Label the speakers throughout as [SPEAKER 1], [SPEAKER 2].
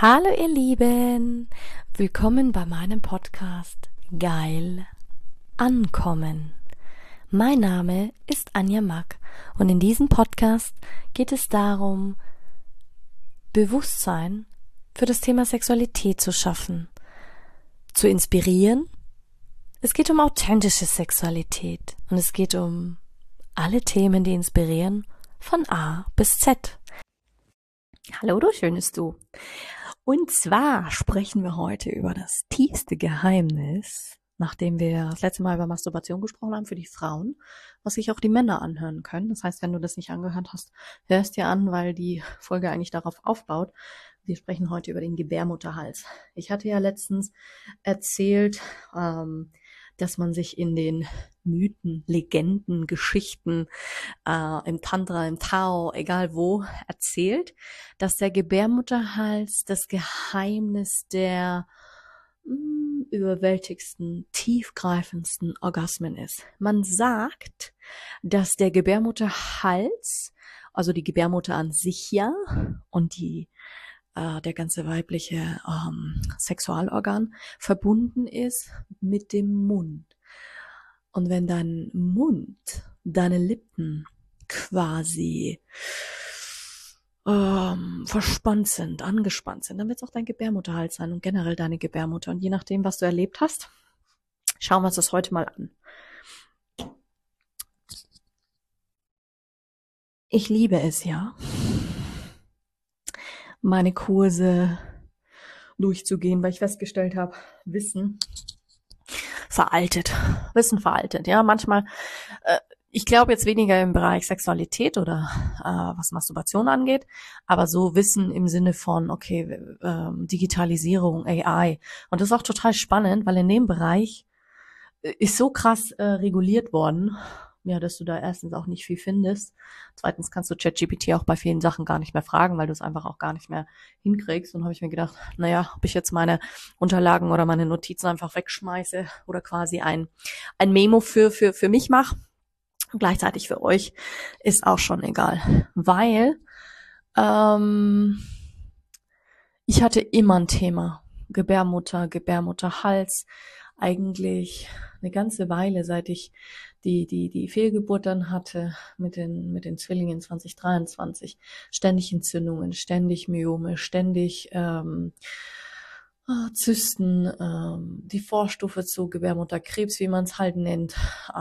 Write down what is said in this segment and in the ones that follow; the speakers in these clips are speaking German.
[SPEAKER 1] Hallo ihr Lieben, willkommen bei meinem Podcast Geil Ankommen. Mein Name ist Anja Mack und in diesem Podcast geht es darum, Bewusstsein für das Thema Sexualität zu schaffen, zu inspirieren. Es geht um authentische Sexualität und es geht um alle Themen, die inspirieren, von A bis Z. Hallo du schönes Du. Und zwar sprechen wir heute über das tiefste Geheimnis, nachdem wir das letzte Mal über Masturbation gesprochen haben für die Frauen, was sich auch die Männer anhören können. Das heißt, wenn du das nicht angehört hast, hörst dir an, weil die Folge eigentlich darauf aufbaut. Wir sprechen heute über den Gebärmutterhals. Ich hatte ja letztens erzählt, dass man sich in den Mythen, Legenden, Geschichten, im Tantra, im Tao, egal wo, erzählt, dass der Gebärmutterhals das Geheimnis der überwältigsten, tiefgreifendsten Orgasmen ist. Man sagt, dass der Gebärmutterhals, also die Gebärmutter an sich ja und der ganze weibliche Sexualorgan verbunden ist mit dem Mund. Und wenn dein Mund, deine Lippen quasi verspannt sind, angespannt sind, dann wird es auch dein Gebärmutterhals sein und generell deine Gebärmutter. Und je nachdem, was du erlebt hast, schauen wir uns das heute mal an. Ich liebe es ja, meine Kurse durchzugehen, weil ich festgestellt habe, Wissen veraltet. Ja, manchmal, ich glaube jetzt weniger im Bereich Sexualität oder was Masturbation angeht, aber so Wissen im Sinne von, okay, Digitalisierung, AI. Und das ist auch total spannend, weil in dem Bereich ist so krass reguliert worden, ja, dass du da erstens auch nicht viel findest. Zweitens kannst du ChatGPT auch bei vielen Sachen gar nicht mehr fragen, weil du es einfach auch gar nicht mehr hinkriegst. Und habe ich mir gedacht, naja, ob ich jetzt meine Unterlagen oder meine Notizen einfach wegschmeiße oder quasi ein Memo für mich mache, gleichzeitig für euch, ist auch schon egal. Weil ich hatte immer ein Thema. Gebärmutterhals, eigentlich eine ganze Weile, seit ich die Fehlgeburt dann hatte mit den Zwillingen 2023. Ständig Entzündungen, ständig Myome, ständig Zysten, die Vorstufe zu Gebärmutterkrebs, wie man es halt nennt,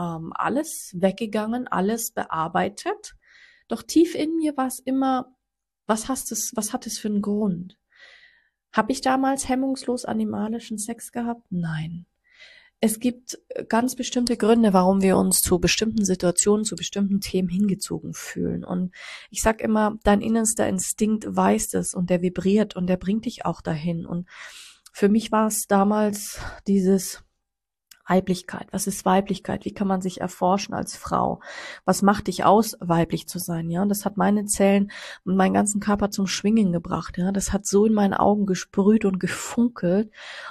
[SPEAKER 1] alles weggegangen, alles bearbeitet. Doch tief in mir war es immer, was hat es für einen Grund? Habe ich damals hemmungslos animalischen Sex gehabt? Nein. Es gibt ganz bestimmte Gründe, warum wir uns zu bestimmten Situationen, zu bestimmten Themen hingezogen fühlen. Und ich sag immer, dein innerster Instinkt weiß es und der vibriert und der bringt dich auch dahin. Und für mich war es damals dieses Weiblichkeit. Was ist Weiblichkeit? Wie kann man sich erforschen als Frau? Was macht dich aus, weiblich zu sein? Ja, und das hat meine Zellen und meinen ganzen Körper zum Schwingen gebracht. Ja, das hat so in meinen Augen gesprüht und gefunkelt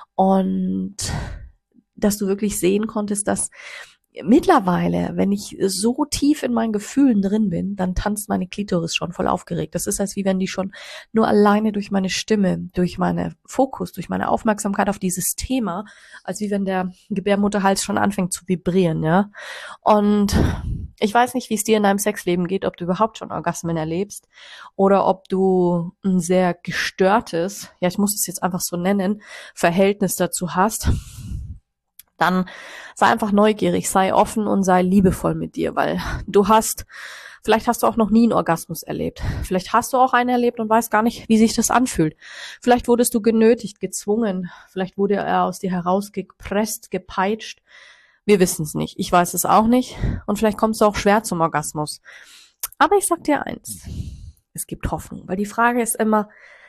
[SPEAKER 1] und dass du wirklich sehen konntest, dass mittlerweile, wenn ich so tief in meinen Gefühlen drin bin, dann tanzt meine Klitoris schon voll aufgeregt. Das ist, als wie wenn die schon nur alleine durch meine Stimme, durch meinen Fokus, durch meine Aufmerksamkeit auf dieses Thema, als wie wenn der Gebärmutterhals schon anfängt zu vibrieren, ja. Und ich weiß nicht, wie es dir in deinem Sexleben geht, ob du überhaupt schon Orgasmen erlebst oder ob du ein sehr gestörtes, ja, ich muss es jetzt einfach so nennen, Verhältnis dazu hast. Dann sei einfach neugierig, sei offen und sei liebevoll mit dir, weil vielleicht hast du auch noch nie einen Orgasmus erlebt. Vielleicht hast du auch einen erlebt und weißt gar nicht, wie sich das anfühlt. Vielleicht wurdest du genötigt, gezwungen, vielleicht wurde er aus dir herausgepresst, gepeitscht. Wir wissen es nicht, ich weiß es auch nicht und vielleicht kommst du auch schwer zum Orgasmus. Aber ich sag dir eins, es gibt Hoffnung, weil die Frage ist immer,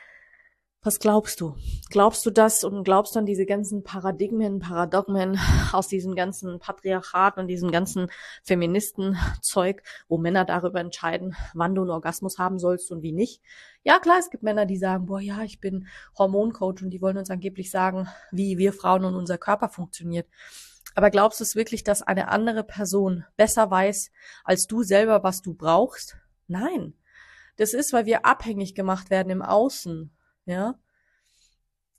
[SPEAKER 1] was glaubst du? Glaubst du das und glaubst du an diese ganzen Paradigmen aus diesem ganzen Patriarchat und diesem ganzen Feministenzeug, wo Männer darüber entscheiden, wann du einen Orgasmus haben sollst und wie nicht? Ja, klar, es gibt Männer, die sagen, boah, ja, ich bin Hormoncoach und die wollen uns angeblich sagen, wie wir Frauen und unser Körper funktioniert. Aber glaubst du es wirklich, dass eine andere Person besser weiß als du selber, was du brauchst? Nein. Das ist, weil wir abhängig gemacht werden im Außen. Ja,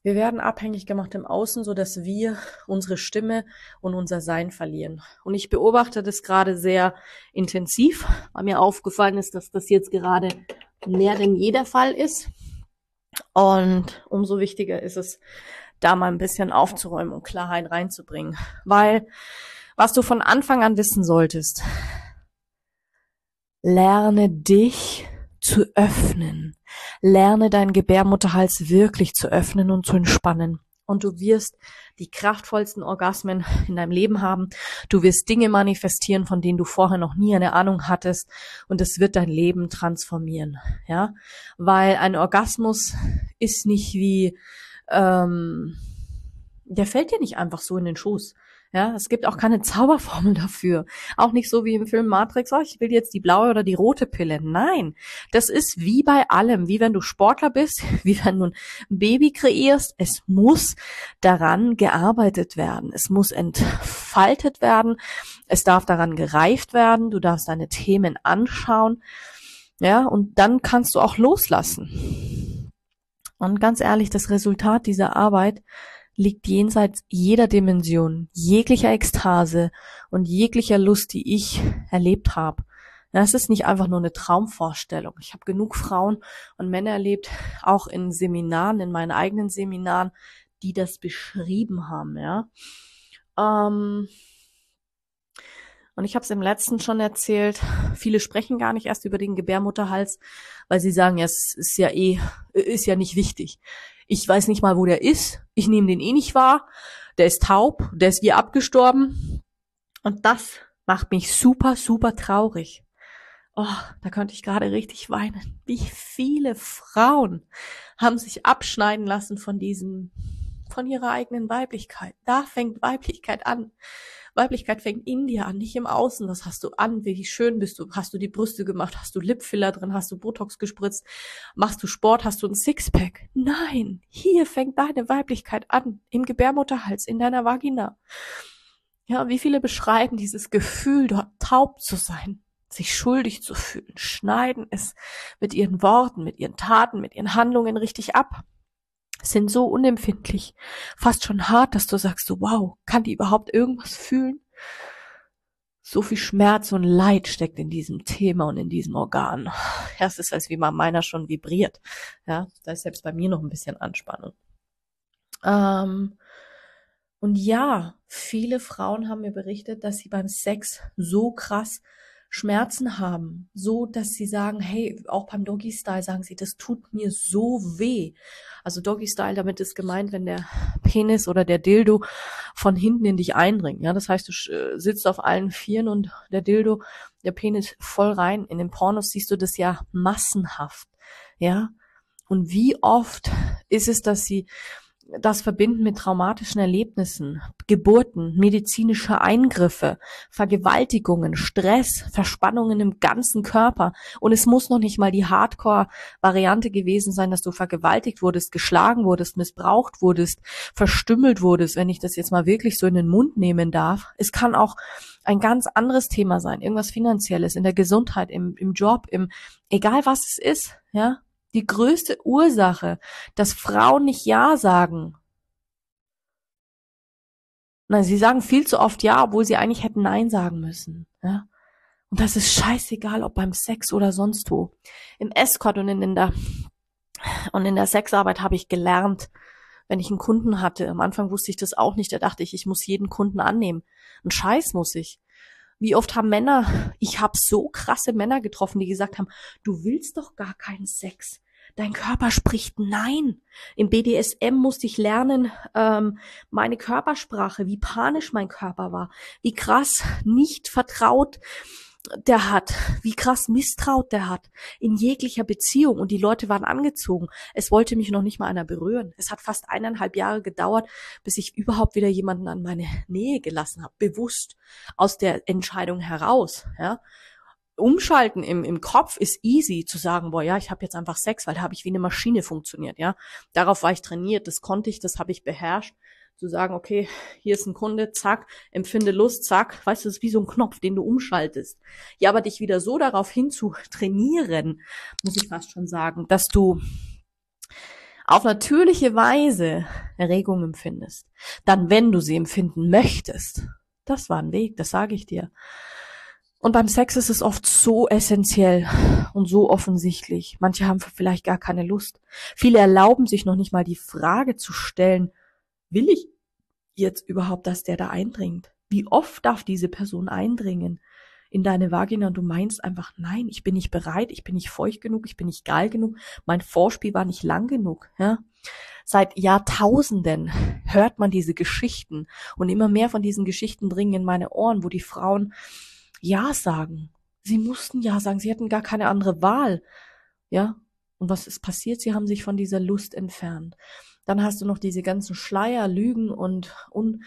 [SPEAKER 1] Wir werden abhängig gemacht im Außen, so dass wir unsere Stimme und unser Sein verlieren. Und ich beobachte das gerade sehr intensiv, weil mir aufgefallen ist, dass das jetzt gerade mehr denn je der Fall ist. Und umso wichtiger ist es, da mal ein bisschen aufzuräumen und Klarheit reinzubringen. Weil, was du von Anfang an wissen solltest, lerne dich zu öffnen. Lerne deinen Gebärmutterhals wirklich zu öffnen und zu entspannen. Und du wirst die kraftvollsten Orgasmen in deinem Leben haben. Du wirst Dinge manifestieren, von denen du vorher noch nie eine Ahnung hattest. Und es wird dein Leben transformieren. Ja, weil ein Orgasmus ist nicht wie, der fällt dir nicht einfach so in den Schoß. Ja, es gibt auch keine Zauberformel dafür. Auch nicht so wie im Film Matrix, oh, ich will jetzt die blaue oder die rote Pille. Nein, das ist wie bei allem, wie wenn du Sportler bist, wie wenn du ein Baby kreierst. Es muss daran gearbeitet werden. Es muss entfaltet werden. Es darf daran gereift werden. Du darfst deine Themen anschauen. Ja, und dann kannst du auch loslassen. Und ganz ehrlich, das Resultat dieser Arbeit liegt jenseits jeder Dimension, jeglicher Ekstase und jeglicher Lust, die ich erlebt habe. Das ist nicht einfach nur eine Traumvorstellung. Ich habe genug Frauen und Männer erlebt, auch in Seminaren, in meinen eigenen Seminaren, die das beschrieben haben. Ja. Und ich habe es im letzten schon erzählt, viele sprechen gar nicht erst über den Gebärmutterhals, weil sie sagen, ja, es ist ja nicht wichtig. Ich weiß nicht mal, wo der ist. Ich nehme den nicht wahr. Der ist taub. Der ist wie abgestorben. Und das macht mich super, super traurig. Oh, da könnte ich gerade richtig weinen. Wie viele Frauen haben sich abschneiden lassen von ihrer eigenen Weiblichkeit. Da fängt Weiblichkeit an. Weiblichkeit fängt in dir an, nicht im Außen. Das hast du an, wie schön bist du. Hast du die Brüste gemacht? Hast du Lipfiller drin? Hast du Botox gespritzt? Machst du Sport? Hast du ein Sixpack? Nein, hier fängt deine Weiblichkeit an. Im Gebärmutterhals, in deiner Vagina. Ja, wie viele beschreiben dieses Gefühl, dort taub zu sein, sich schuldig zu fühlen, schneiden es mit ihren Worten, mit ihren Taten, mit ihren Handlungen richtig ab. Sind so unempfindlich, fast schon hart, dass du sagst, so, wow, kann die überhaupt irgendwas fühlen? So viel Schmerz und Leid steckt in diesem Thema und in diesem Organ. Ja, es ist, als wie man meiner schon vibriert. Ja, da ist selbst bei mir noch ein bisschen Anspannung. Und ja, viele Frauen haben mir berichtet, dass sie beim Sex so krass Schmerzen haben, so dass sie sagen, hey, auch beim Doggy Style sagen sie, das tut mir so weh. Also Doggy Style, damit ist gemeint, wenn der Penis oder der Dildo von hinten in dich eindringt. Ja, das heißt, du sitzt auf allen Vieren und der Dildo, der Penis voll rein. In den Pornos siehst du das ja massenhaft. Ja, und wie oft ist es, dass sie das verbinden mit traumatischen Erlebnissen, Geburten, medizinische Eingriffe, Vergewaltigungen, Stress, Verspannungen im ganzen Körper. Und es muss noch nicht mal die Hardcore-Variante gewesen sein, dass du vergewaltigt wurdest, geschlagen wurdest, missbraucht wurdest, verstümmelt wurdest, wenn ich das jetzt mal wirklich so in den Mund nehmen darf. Es kann auch ein ganz anderes Thema sein, irgendwas Finanzielles, in der Gesundheit, im Job, egal was es ist, ja. Die größte Ursache, dass Frauen nicht Ja sagen. Nein, sie sagen viel zu oft Ja, obwohl sie eigentlich hätten Nein sagen müssen. Ja? Und das ist scheißegal, ob beim Sex oder sonst wo. Im Escort und in der Sexarbeit habe ich gelernt, wenn ich einen Kunden hatte. Am Anfang wusste ich das auch nicht. Da dachte ich muss jeden Kunden annehmen. Einen Scheiß muss ich. Wie oft haben ich habe so krasse Männer getroffen, die gesagt haben, du willst doch gar keinen Sex. Dein Körper spricht Nein. Im BDSM musste ich lernen, meine Körpersprache, wie panisch mein Körper war, wie krass nicht vertraut der hat, wie krass misstraut der hat in jeglicher Beziehung. Und die Leute waren angezogen. Es wollte mich noch nicht mal einer berühren. Es hat fast 1,5 Jahre gedauert, bis ich überhaupt wieder jemanden an meine Nähe gelassen habe, bewusst aus der Entscheidung heraus. Ja. Umschalten im Kopf ist easy, zu sagen, boah, ja, ich habe jetzt einfach Sex, weil da habe ich wie eine Maschine funktioniert, ja. Darauf war ich trainiert, das konnte ich, das habe ich beherrscht. Zu sagen, okay, hier ist ein Kunde, zack, empfinde Lust, zack, weißt du, das ist wie so ein Knopf, den du umschaltest. Ja, aber dich wieder so darauf hin zu trainieren, muss ich fast schon sagen, dass du auf natürliche Weise Erregung empfindest, dann, wenn du sie empfinden möchtest, das war ein Weg, das sage ich dir. Und beim Sex ist es oft so essentiell und so offensichtlich. Manche haben vielleicht gar keine Lust. Viele erlauben sich noch nicht mal die Frage zu stellen, will ich jetzt überhaupt, dass der da eindringt? Wie oft darf diese Person eindringen in deine Vagina und du meinst einfach, nein, ich bin nicht bereit, ich bin nicht feucht genug, ich bin nicht geil genug, mein Vorspiel war nicht lang genug, ja? Seit Jahrtausenden hört man diese Geschichten und immer mehr von diesen Geschichten dringen in meine Ohren, wo die Frauen Ja sagen. Sie mussten Ja sagen, sie hatten gar keine andere Wahl, ja? Und was ist passiert? Sie haben sich von dieser Lust entfernt. Dann hast du noch diese ganzen Schleier, Lügen und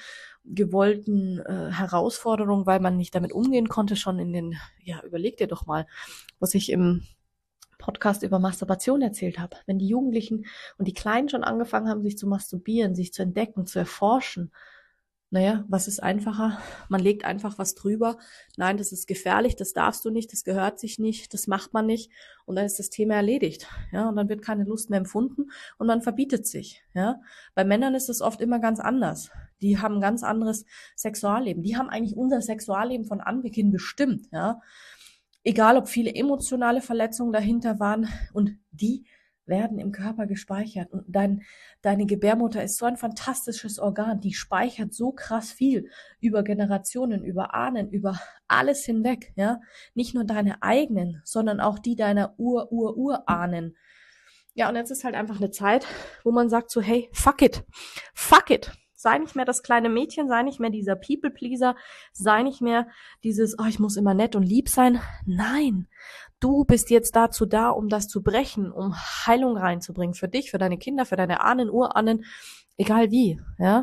[SPEAKER 1] ungewollten Herausforderungen, weil man nicht damit umgehen konnte, schon in den, ja, überleg dir doch mal, was ich im Podcast über Masturbation erzählt habe. Wenn die Jugendlichen und die Kleinen schon angefangen haben, sich zu masturbieren, sich zu entdecken, zu erforschen, naja, was ist einfacher? Man legt einfach was drüber. Nein, das ist gefährlich, das darfst du nicht, das gehört sich nicht, das macht man nicht. Und dann ist das Thema erledigt. Ja, und dann wird keine Lust mehr empfunden und man verbietet sich. Ja, bei Männern ist es oft immer ganz anders. Die haben ein ganz anderes Sexualleben. Die haben eigentlich unser Sexualleben von Anbeginn bestimmt. Ja, egal ob viele emotionale Verletzungen dahinter waren und die werden im Körper gespeichert. Und deine Gebärmutter ist so ein fantastisches Organ, die speichert so krass viel über Generationen, über Ahnen, über alles hinweg, ja. Nicht nur deine eigenen, sondern auch die deiner Urahnen. Ja, und jetzt ist halt einfach eine Zeit, wo man sagt so, hey, fuck it. Fuck it. Sei nicht mehr das kleine Mädchen, sei nicht mehr dieser People-Pleaser, sei nicht mehr dieses, oh, ich muss immer nett und lieb sein. Nein, du bist jetzt dazu da, um das zu brechen, um Heilung reinzubringen für dich, für deine Kinder, für deine Ahnen, Urahnen, egal wie, ja.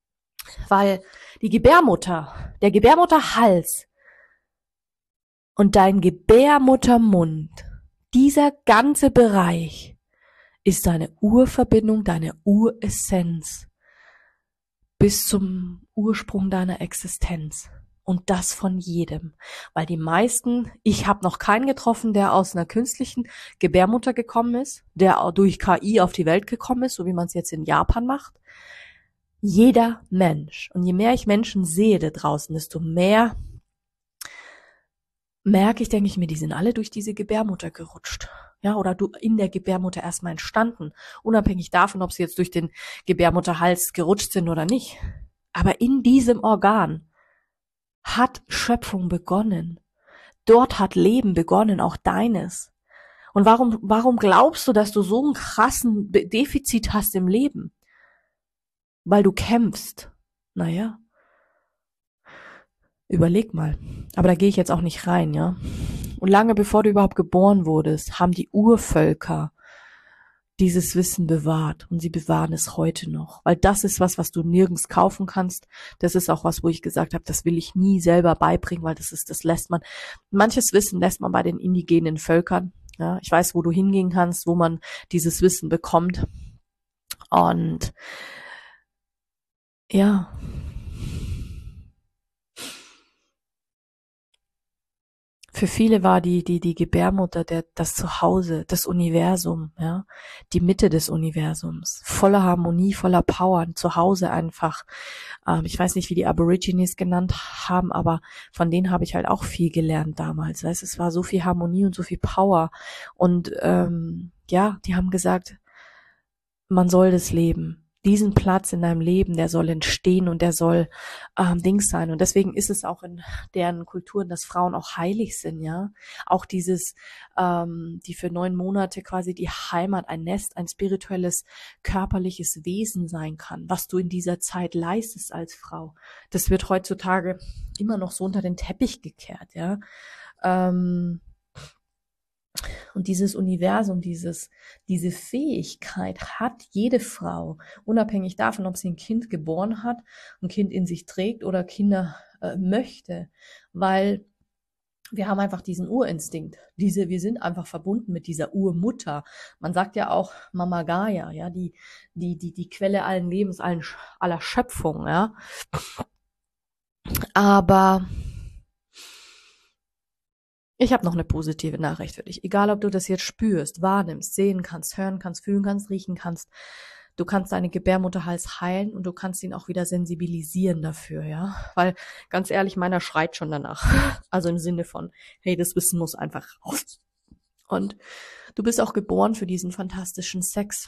[SPEAKER 1] Weil die Gebärmutter, der Gebärmutterhals und dein Gebärmuttermund, dieser ganze Bereich ist deine Urverbindung, deine Uressenz bis zum Ursprung deiner Existenz. Und das von jedem. Weil die meisten, ich habe noch keinen getroffen, der aus einer künstlichen Gebärmutter gekommen ist, der durch KI auf die Welt gekommen ist, so wie man es jetzt in Japan macht. Jeder Mensch. Und je mehr ich Menschen sehe da draußen, desto mehr merke ich, denke ich mir, die sind alle durch diese Gebärmutter gerutscht. Ja, oder du in der Gebärmutter erstmal entstanden. Unabhängig davon, ob sie jetzt durch den Gebärmutterhals gerutscht sind oder nicht. Aber in diesem Organ hat Schöpfung begonnen. Dort hat Leben begonnen, auch deines. Und warum glaubst du, dass du so einen krassen Defizit hast im Leben? Weil du kämpfst. Naja, überleg mal. Aber da gehe ich jetzt auch nicht rein, ja. Und lange bevor du überhaupt geboren wurdest, haben die Urvölker dieses Wissen bewahrt und sie bewahren es heute noch. Weil das ist was du nirgends kaufen kannst. Das ist auch was, wo ich gesagt habe, das will ich nie selber beibringen, weil das lässt man, manches Wissen lässt man bei den indigenen Völkern. Ja, ich weiß, wo du hingehen kannst, wo man dieses Wissen bekommt. Und ja, für viele war die Gebärmutter das Zuhause, das Universum, ja, die Mitte des Universums, voller Harmonie, voller Power, ein Zuhause einfach. Ich weiß nicht, wie die Aborigines genannt haben, aber von denen habe ich halt auch viel gelernt damals. Weißt, es war so viel Harmonie und so viel Power. Und ja, die haben gesagt, man soll das leben. Diesen Platz in deinem Leben, der soll entstehen und der soll Dings sein. Und deswegen ist es auch in deren Kulturen, dass Frauen auch heilig sind, ja. Auch dieses, die für 9 Monate quasi die Heimat, ein Nest, ein spirituelles, körperliches Wesen sein kann, was du in dieser Zeit leistest als Frau. Das wird heutzutage immer noch so unter den Teppich gekehrt, ja. Und dieses Universum, diese Fähigkeit hat jede Frau, unabhängig davon, ob sie ein Kind geboren hat, ein Kind in sich trägt oder Kinder möchte, weil wir haben einfach diesen Urinstinkt. Wir sind einfach verbunden mit dieser Urmutter. Man sagt ja auch Mama Gaia, ja, die Quelle allen Lebens, aller Schöpfung, ja. Aber Ich habe noch eine positive Nachricht für dich. Egal, ob du das jetzt spürst, wahrnimmst, sehen kannst, hören kannst, fühlen kannst, riechen kannst, du kannst deinen Gebärmutterhals heilen und du kannst ihn auch wieder sensibilisieren dafür, ja? Weil, ganz ehrlich, meiner schreit schon danach. Also im Sinne von, hey, das Wissen muss einfach raus. Und du bist auch geboren für diesen fantastischen Sex.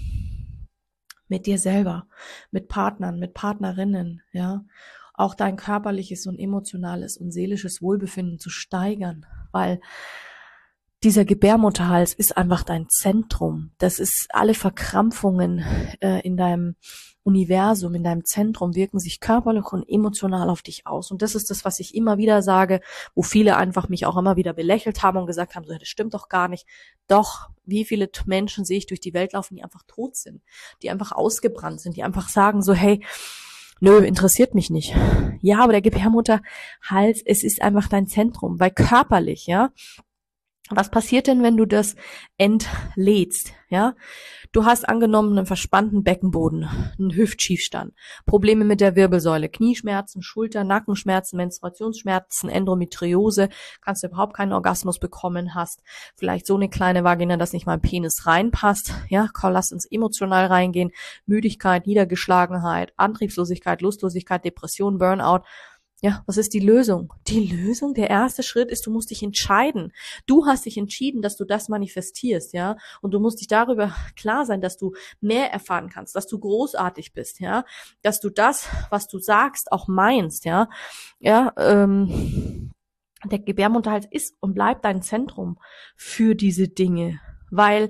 [SPEAKER 1] Mit dir selber, mit Partnern, mit Partnerinnen, ja? Auch dein körperliches und emotionales und seelisches Wohlbefinden zu steigern, weil dieser Gebärmutterhals ist einfach dein Zentrum. Das ist alle Verkrampfungen in deinem Universum, in deinem Zentrum wirken sich körperlich und emotional auf dich aus. Und das ist das, was ich immer wieder sage, wo viele einfach mich auch immer wieder belächelt haben und gesagt haben, so, das stimmt doch gar nicht. Doch, wie viele Menschen sehe ich durch die Welt laufen, die einfach tot sind, die einfach ausgebrannt sind, die einfach sagen so, hey, nö, interessiert mich nicht. Ja, aber der Gebärmutterhals, es ist einfach dein Zentrum, weil körperlich, ja, was passiert denn, wenn du das entlädst, ja? Du hast angenommen einen verspannten Beckenboden, einen Hüftschiefstand, Probleme mit der Wirbelsäule, Knieschmerzen, Schulter, Nackenschmerzen, Menstruationsschmerzen, Endometriose, kannst du überhaupt keinen Orgasmus bekommen hast, vielleicht so eine kleine Vagina, dass nicht mal ein Penis reinpasst, ja? Komm, lass uns emotional reingehen, Müdigkeit, Niedergeschlagenheit, Antriebslosigkeit, Lustlosigkeit, Depression, Burnout. Ja, was ist die Lösung? Die Lösung, der erste Schritt ist, du musst dich entscheiden. Du hast dich entschieden, dass du das manifestierst, ja? Und du musst dich darüber klar sein, dass du mehr erfahren kannst, dass du großartig bist, ja? Dass du das, was du sagst, auch meinst, ja? Ja, der Gebärmutterhals ist und bleibt dein Zentrum für diese Dinge, weil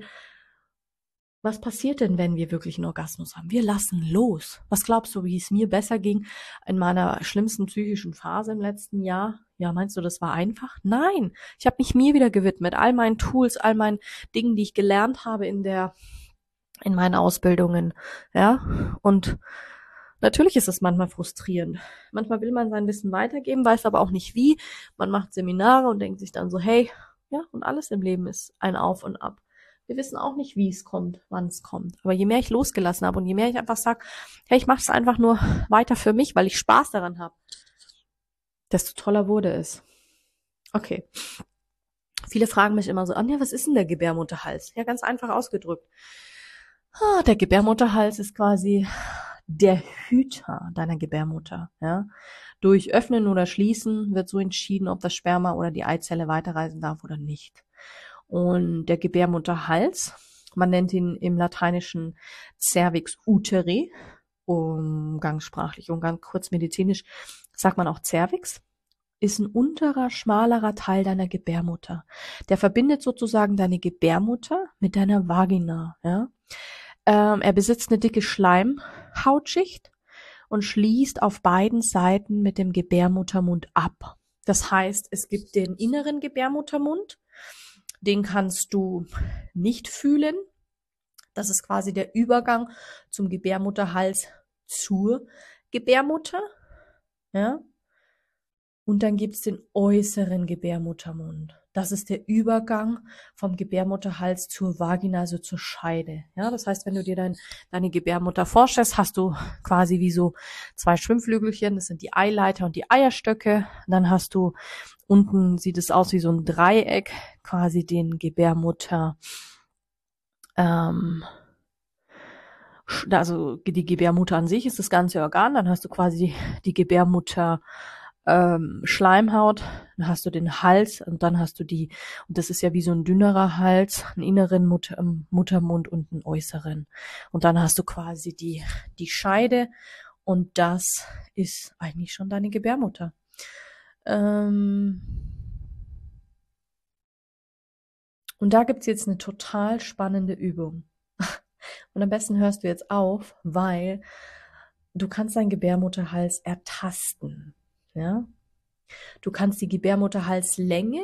[SPEAKER 1] was passiert denn, wenn wir wirklich einen Orgasmus haben? Wir lassen los. Was glaubst du, wie es mir besser ging in meiner schlimmsten psychischen Phase im letzten Jahr? Ja, meinst du, das war einfach? Nein, ich habe mich mir wieder gewidmet, all meinen Tools, all meinen Dingen, die ich gelernt habe in meinen Ausbildungen, ja? Und natürlich ist es manchmal frustrierend. Manchmal will man sein Wissen weitergeben, weiß aber auch nicht wie. Man macht Seminare und denkt sich dann so, hey, ja, und alles im Leben ist ein Auf und Ab. Wir wissen auch nicht, wie es kommt, wann es kommt. Aber je mehr ich losgelassen habe und je mehr ich einfach sage, hey, ich mache es einfach nur weiter für mich, weil ich Spaß daran habe, desto toller wurde es. Okay. Viele fragen mich immer so, Anja, was ist denn der Gebärmutterhals? Ja, ganz einfach ausgedrückt. Der Gebärmutterhals ist quasi der Hüter deiner Gebärmutter. Ja? Durch Öffnen oder Schließen wird so entschieden, ob das Sperma oder die Eizelle weiterreisen darf oder nicht. Und der Gebärmutterhals, man nennt ihn im Lateinischen Cervix uteri, umgangssprachlich und ganz kurz medizinisch sagt man auch Cervix, ist ein unterer, schmalerer Teil deiner Gebärmutter. Der verbindet sozusagen deine Gebärmutter mit deiner Vagina. Ja? Er besitzt eine dicke Schleimhautschicht und schließt auf beiden Seiten mit dem Gebärmuttermund ab. Das heißt, es gibt den inneren Gebärmuttermund, den kannst du nicht fühlen. Das ist quasi der Übergang zum Gebärmutterhals zur Gebärmutter. Ja? Und dann gibt's den äußeren Gebärmuttermund. Das ist der Übergang vom Gebärmutterhals zur Vagina, also zur Scheide. Ja, das heißt, wenn du dir deine Gebärmutter vorstellst, hast du quasi wie so zwei Schwimmflügelchen. Das sind die Eileiter und die Eierstöcke. Dann hast du unten, sieht es aus wie so ein Dreieck, quasi den Gebärmutter, also die Gebärmutter an sich ist das ganze Organ. Dann hast du quasi die Gebärmutter Schleimhaut, dann hast du den Hals und dann hast du und das ist ja wie so ein dünnerer Hals, einen inneren Muttermund und einen äußeren. Und dann hast du quasi die Scheide und das ist eigentlich schon deine Gebärmutter. Und da gibt's jetzt eine total spannende Übung. Und am besten hörst du jetzt auf, weil du kannst deinen Gebärmutterhals ertasten. Ja, du kannst die Gebärmutterhalslänge,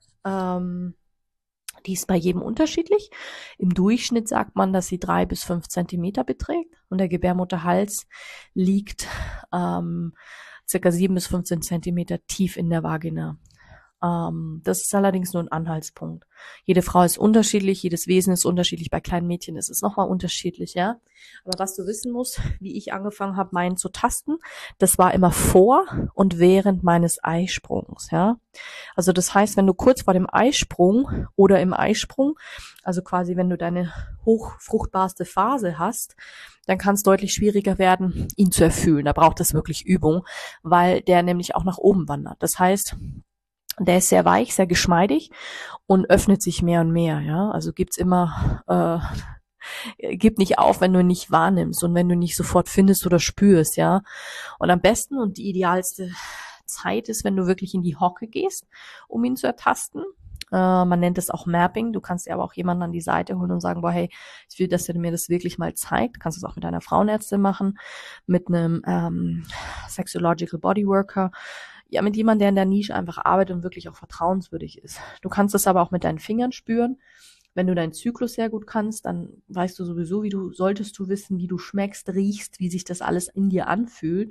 [SPEAKER 1] die ist bei jedem unterschiedlich. Im Durchschnitt sagt man, dass sie 3 bis 5 Zentimeter beträgt und der Gebärmutterhals liegt circa 7 bis 15 Zentimeter tief in der Vagina. Das ist allerdings nur ein Anhaltspunkt. Jede Frau ist unterschiedlich, jedes Wesen ist unterschiedlich. Bei kleinen Mädchen ist es nochmal unterschiedlich, ja. Aber was du wissen musst, wie ich angefangen habe, meinen zu tasten, das war immer vor und während meines Eisprungs, ja. Also das heißt, wenn du kurz vor dem Eisprung oder im Eisprung, also quasi wenn du deine hochfruchtbarste Phase hast, dann kann es deutlich schwieriger werden, ihn zu erfüllen. Da braucht es wirklich Übung, weil der nämlich auch nach oben wandert. Das heißt, der ist sehr weich, sehr geschmeidig und öffnet sich mehr und mehr, ja. Also gibt's immer, gib nicht auf, wenn du ihn nicht wahrnimmst und wenn du ihn nicht sofort findest oder spürst, ja. Und am besten und die idealste Zeit ist, wenn du wirklich in die Hocke gehst, um ihn zu ertasten. Man nennt es auch Mapping. Du kannst dir aber auch jemanden an die Seite holen und sagen, boah, hey, ich will, dass er mir das wirklich mal zeigt. Du kannst es auch mit einer Frauenärztin machen, mit einem Sexological Bodyworker. Ja, mit jemandem, der in der Nische einfach arbeitet und wirklich auch vertrauenswürdig ist. Du kannst es aber auch mit deinen Fingern spüren. Wenn du deinen Zyklus sehr gut kannst, dann weißt du sowieso, solltest du wissen, wie du schmeckst, riechst, wie sich das alles in dir anfühlt.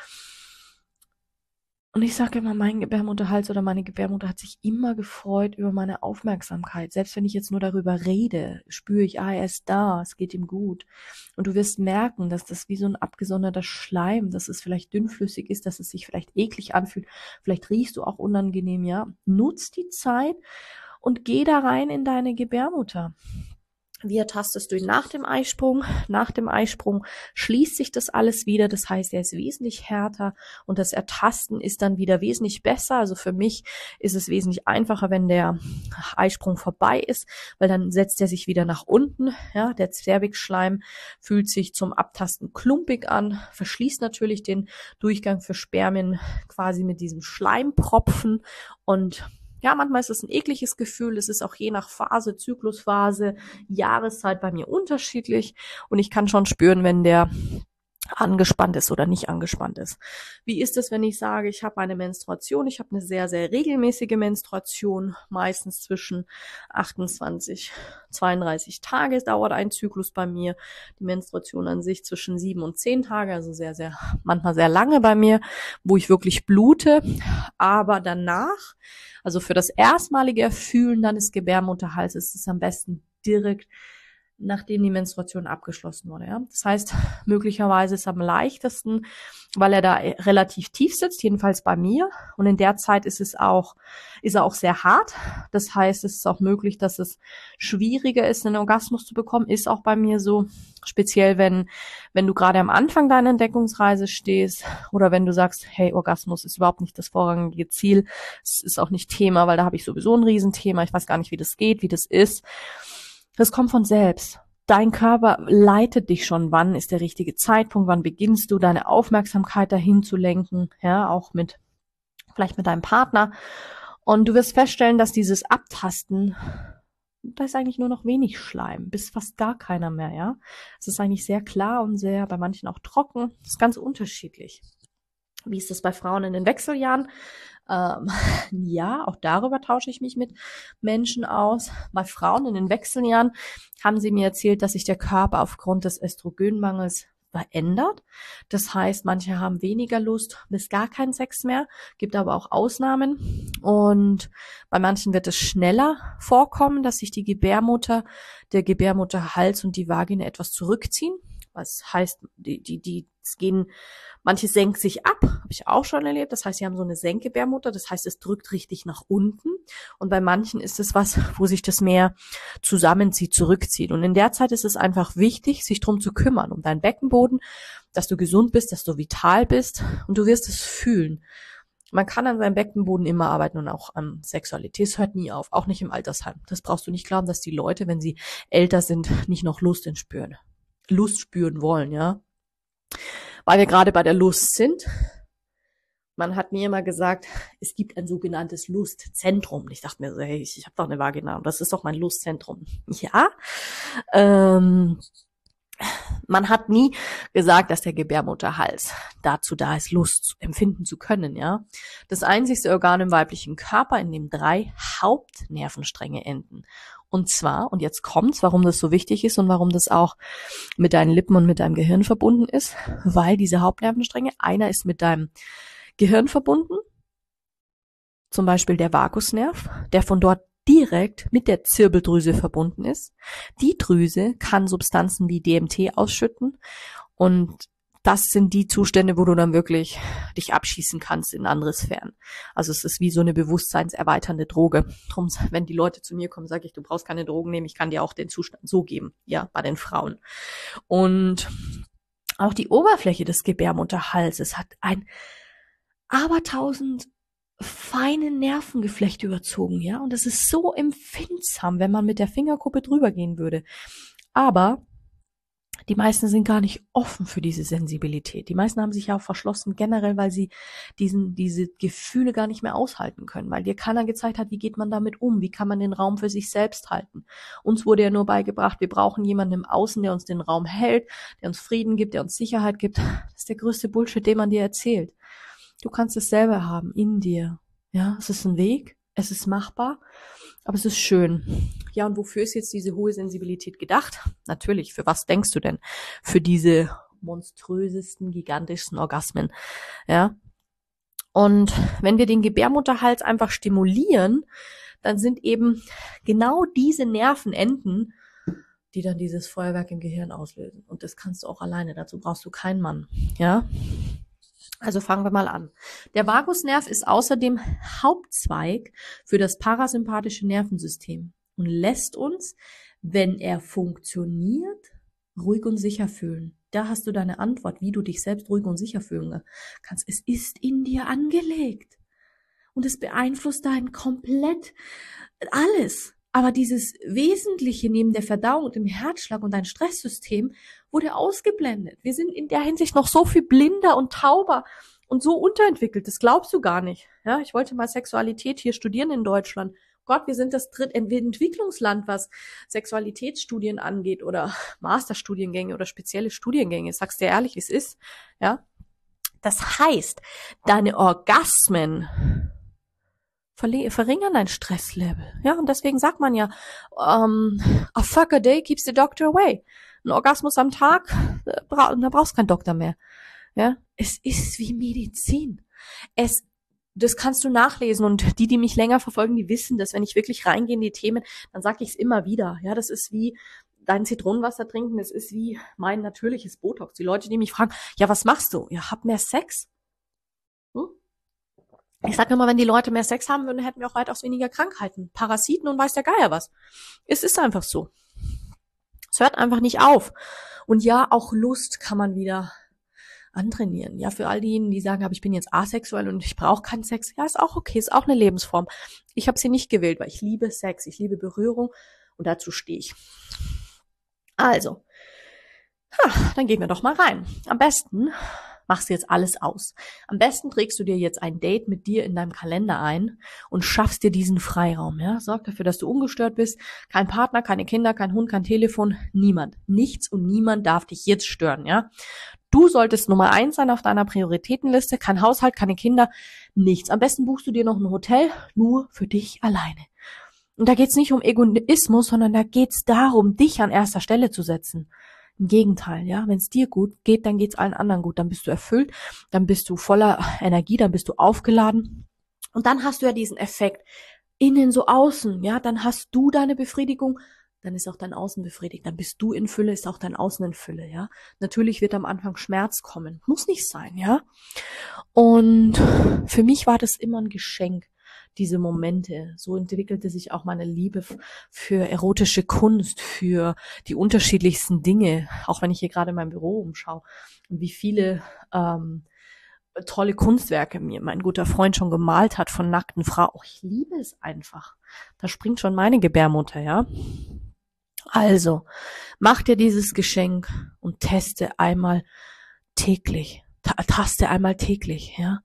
[SPEAKER 1] Und ich sage immer, mein Gebärmutterhals oder meine Gebärmutter hat sich immer gefreut über meine Aufmerksamkeit. Selbst wenn ich jetzt nur darüber rede, spüre ich, er ist da, es geht ihm gut. Und du wirst merken, dass das wie so ein abgesonderter Schleim, dass es vielleicht dünnflüssig ist, dass es sich vielleicht eklig anfühlt. Vielleicht riechst du auch unangenehm, ja. Nutz die Zeit und geh da rein in deine Gebärmutter. Wie ertastest du ihn nach dem Eisprung? Nach dem Eisprung schließt sich das alles wieder. Das heißt, er ist wesentlich härter und das Ertasten ist dann wieder wesentlich besser. Also für mich ist es wesentlich einfacher, wenn der Eisprung vorbei ist, weil dann setzt er sich wieder nach unten. Ja, der Zervixschleim fühlt sich zum Abtasten klumpig an, verschließt natürlich den Durchgang für Spermien quasi mit diesem Schleimpropfen und ja, manchmal ist es ein ekliges Gefühl. Es ist auch je nach Phase, Zyklusphase, Jahreszeit bei mir unterschiedlich. Und ich kann schon spüren, wenn der angespannt ist oder nicht angespannt ist. Wie ist es, wenn ich sage, ich habe eine Menstruation, ich habe eine sehr, sehr regelmäßige Menstruation, meistens zwischen 28, 32 Tage dauert ein Zyklus bei mir, die Menstruation an sich zwischen 7 und 10 Tage, also sehr, sehr, manchmal sehr lange bei mir, wo ich wirklich blute, aber danach, also für das erstmalige Erfühlen deines Gebärmutterhalses ist es am besten direkt nachdem die Menstruation abgeschlossen wurde. Ja? Das heißt, möglicherweise ist es am leichtesten, weil er da relativ tief sitzt, jedenfalls bei mir. Und in der Zeit ist er auch sehr hart. Das heißt, es ist auch möglich, dass es schwieriger ist, einen Orgasmus zu bekommen. Ist auch bei mir so, speziell wenn du gerade am Anfang deiner Entdeckungsreise stehst oder wenn du sagst, hey, Orgasmus ist überhaupt nicht das vorrangige Ziel. Es ist auch nicht Thema, weil da habe ich sowieso ein Riesenthema. Ich weiß gar nicht, wie das geht, wie das ist. Das kommt von selbst. Dein Körper leitet dich schon, wann ist der richtige Zeitpunkt, wann beginnst du deine Aufmerksamkeit dahin zu lenken, ja, auch vielleicht mit deinem Partner. Und du wirst feststellen, dass dieses Abtasten, da ist eigentlich nur noch wenig Schleim, bis fast gar keiner mehr, ja. Es ist eigentlich sehr klar und sehr, bei manchen auch trocken. Das ist ganz unterschiedlich. Wie ist das bei Frauen in den Wechseljahren? Ja, auch darüber tausche ich mich mit Menschen aus. Bei Frauen in den Wechseljahren haben sie mir erzählt, dass sich der Körper aufgrund des Östrogenmangels verändert. Das heißt, manche haben weniger Lust bis gar keinen Sex mehr, gibt aber auch Ausnahmen. Und bei manchen wird es schneller vorkommen, dass sich die Gebärmutter, der Gebärmutterhals und die Vagina etwas zurückziehen. Was heißt, manche senken sich ab, habe ich auch schon erlebt. Das heißt, sie haben so eine Senkgebärmutter, das heißt, es drückt richtig nach unten. Und bei manchen ist es was, wo sich das mehr zusammenzieht, zurückzieht. Und in der Zeit ist es einfach wichtig, sich drum zu kümmern, um deinen Beckenboden, dass du gesund bist, dass du vital bist und du wirst es fühlen. Man kann an seinem Beckenboden immer arbeiten und auch an Sexualität. Es hört nie auf, auch nicht im Altersheim. Das brauchst du nicht glauben, dass die Leute, wenn sie älter sind, nicht noch Lust spüren wollen, ja. Weil wir gerade bei der Lust sind. Man hat mir immer gesagt, es gibt ein sogenanntes Lustzentrum. Ich dachte mir so, hey, ich habe doch eine Vagina und das ist doch mein Lustzentrum. Ja, man hat nie gesagt, dass der Gebärmutterhals dazu da ist, Lust empfinden zu können, ja. Das einzigste Organ im weiblichen Körper, in dem 3 Hauptnervenstränge enden. Und zwar, und jetzt kommt's, warum das so wichtig ist und warum das auch mit deinen Lippen und mit deinem Gehirn verbunden ist, weil diese Hauptnervenstränge, einer ist mit deinem Gehirn verbunden, zum Beispiel der Vagusnerv, der von dort direkt mit der Zirbeldrüse verbunden ist. Die Drüse kann Substanzen wie DMT ausschütten und das sind die Zustände, wo du dann wirklich dich abschießen kannst in andere Sphären. Also es ist wie so eine bewusstseinserweiternde Droge. Drum, wenn die Leute zu mir kommen, sage ich, du brauchst keine Drogen nehmen, ich kann dir auch den Zustand so geben, ja, bei den Frauen. Und auch die Oberfläche des Gebärmutterhalses hat ein abertausend feine Nervengeflechte überzogen, ja, und das ist so empfindsam, wenn man mit der Fingerkuppe drüber gehen würde. Aber die meisten sind gar nicht offen für diese Sensibilität. Die meisten haben sich ja auch verschlossen, generell, weil sie diese Gefühle gar nicht mehr aushalten können, weil dir keiner gezeigt hat, wie geht man damit um, wie kann man den Raum für sich selbst halten. Uns wurde ja nur beigebracht, wir brauchen jemanden im Außen, der uns den Raum hält, der uns Frieden gibt, der uns Sicherheit gibt. Das ist der größte Bullshit, den man dir erzählt. Du kannst es selber haben, in dir. Ja, es ist ein Weg, es ist machbar, aber es ist schön. Ja, und wofür ist jetzt diese hohe Sensibilität gedacht? Natürlich, für was denkst du denn? Für diese monströsesten, gigantischsten Orgasmen. Ja. Und wenn wir den Gebärmutterhals einfach stimulieren, dann sind eben genau diese Nervenenden, die dann dieses Feuerwerk im Gehirn auslösen. Und das kannst du auch alleine, dazu brauchst du keinen Mann. Ja. Also fangen wir mal an. Der Vagusnerv ist außerdem Hauptzweig für das parasympathische Nervensystem und lässt uns, wenn er funktioniert, ruhig und sicher fühlen. Da hast du deine Antwort, wie du dich selbst ruhig und sicher fühlen kannst. Es ist in dir angelegt und es beeinflusst dein komplett alles. Aber dieses Wesentliche neben der Verdauung und dem Herzschlag und dein Stresssystem wurde ausgeblendet. Wir sind in der Hinsicht noch so viel blinder und tauber und so unterentwickelt. Das glaubst du gar nicht. Ja, ich wollte mal Sexualität hier studieren in Deutschland. Gott, wir sind das Entwicklungsland, was Sexualitätsstudien angeht oder Masterstudiengänge oder spezielle Studiengänge. Ich sag's dir ehrlich, wie es ist. Ja, das heißt, deine Orgasmen verringern dein Stresslevel. Ja, und deswegen sagt man ja, a fuck a day keeps the doctor away. Ein Orgasmus am Tag, da brauchst du keinen Doktor mehr. Ja, es ist wie Medizin. Das kannst du nachlesen und die mich länger verfolgen, die wissen das. Wenn ich wirklich reingehe in die Themen, dann sage ich es immer wieder. Ja, das ist wie dein Zitronenwasser trinken, das ist wie mein natürliches Botox. Die Leute, die mich fragen, ja, was machst du? Ja, hab mehr Sex. Ich sage immer, wenn die Leute mehr Sex haben würden, hätten wir auch weitaus weniger Krankheiten, Parasiten und weiß der Geier was. Es ist einfach so. Es hört einfach nicht auf. Und ja, auch Lust kann man wieder antrainieren. Ja, für all diejenigen, die sagen, aber ich bin jetzt asexuell und ich brauche keinen Sex. Ja, ist auch okay, ist auch eine Lebensform. Ich habe sie nicht gewählt, weil ich liebe Sex, ich liebe Berührung und dazu stehe ich. Also, dann gehen wir doch mal rein. Am besten machst du jetzt alles aus. Am besten trägst du dir jetzt ein Date mit dir in deinem Kalender ein und schaffst dir diesen Freiraum. Ja, sorg dafür, dass du ungestört bist. Kein Partner, keine Kinder, kein Hund, kein Telefon, niemand. Nichts und niemand darf dich jetzt stören. Ja, du solltest Nummer 1 sein auf deiner Prioritätenliste. Kein Haushalt, keine Kinder, nichts. Am besten buchst du dir noch ein Hotel, nur für dich alleine. Und da geht's nicht um Egoismus, sondern da geht's darum, dich an erster Stelle zu setzen. Im Gegenteil, ja, wenn es dir gut geht, dann geht's allen anderen gut. Dann bist du erfüllt, dann bist du voller Energie, dann bist du aufgeladen. Und dann hast du ja diesen Effekt, innen so außen, ja, dann hast du deine Befriedigung, dann ist auch dein Außen befriedigt. Dann bist du in Fülle, ist auch dein Außen in Fülle, ja. Natürlich wird am Anfang Schmerz kommen, muss nicht sein, ja. Und für mich war das immer ein Geschenk, diese Momente. So entwickelte sich auch meine Liebe für erotische Kunst, für die unterschiedlichsten Dinge, auch wenn ich hier gerade in meinem Büro umschaue und wie viele tolle Kunstwerke mir mein guter Freund schon gemalt hat von nackten Frauen. Oh, ich liebe es einfach. Da springt schon meine Gebärmutter, ja. Also, mach dir dieses Geschenk und teste einmal täglich. Taste einmal täglich, ja.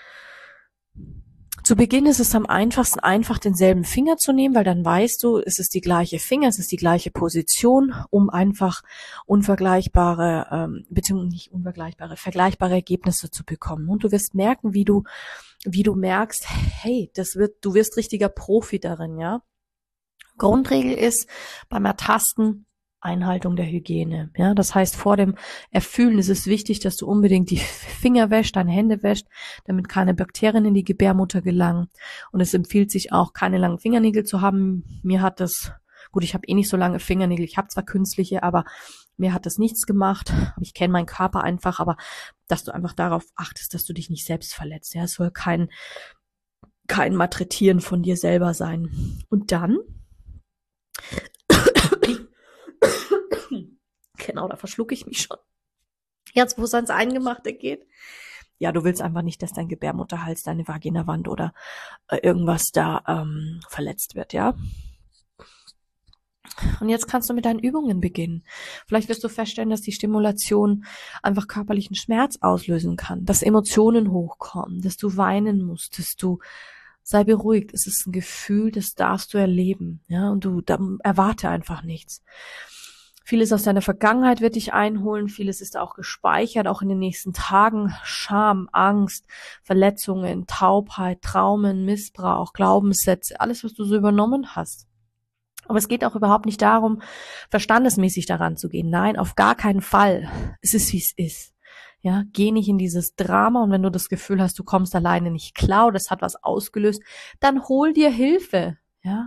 [SPEAKER 1] Zu Beginn ist es am einfachsten, einfach denselben Finger zu nehmen, weil dann weißt du, es ist die gleiche Finger, es ist die gleiche Position, um einfach vergleichbare Ergebnisse zu bekommen. Und du wirst merken, wie du merkst, hey, du wirst richtiger Profi darin, ja. Grundregel ist beim Ertasten Einhaltung der Hygiene. Ja, das heißt, vor dem Erfüllen ist es wichtig, dass du unbedingt die Finger wäschst, deine Hände wäschst, damit keine Bakterien in die Gebärmutter gelangen. Und es empfiehlt sich auch, keine langen Fingernägel zu haben. Mir hat das, gut, ich habe eh nicht so lange Fingernägel, ich habe zwar künstliche, aber mir hat das nichts gemacht. Ich kenne meinen Körper einfach, aber dass du einfach darauf achtest, dass du dich nicht selbst verletzt. Ja, es soll kein Malträtieren von dir selber sein. Und dann genau, da verschlucke ich mich schon. Jetzt, wo es ans Eingemachte geht. Ja, du willst einfach nicht, dass dein Gebärmutterhals, deine Vaginawand oder irgendwas da verletzt wird, ja. Und jetzt kannst du mit deinen Übungen beginnen. Vielleicht wirst du feststellen, dass die Stimulation einfach körperlichen Schmerz auslösen kann, dass Emotionen hochkommen, dass du weinen musst, dass du sei beruhigt. Es ist ein Gefühl, das darfst du erleben, ja. Und du erwarte einfach nichts. Vieles aus deiner Vergangenheit wird dich einholen, vieles ist auch gespeichert, auch in den nächsten Tagen. Scham, Angst, Verletzungen, Taubheit, Traumen, Missbrauch, Glaubenssätze, alles, was du so übernommen hast. Aber es geht auch überhaupt nicht darum, verstandesmäßig daran zu gehen. Nein, auf gar keinen Fall. Es ist, wie es ist. Ja, geh nicht in dieses Drama, und wenn du das Gefühl hast, du kommst alleine nicht klar, das hat was ausgelöst, dann hol dir Hilfe. Ja.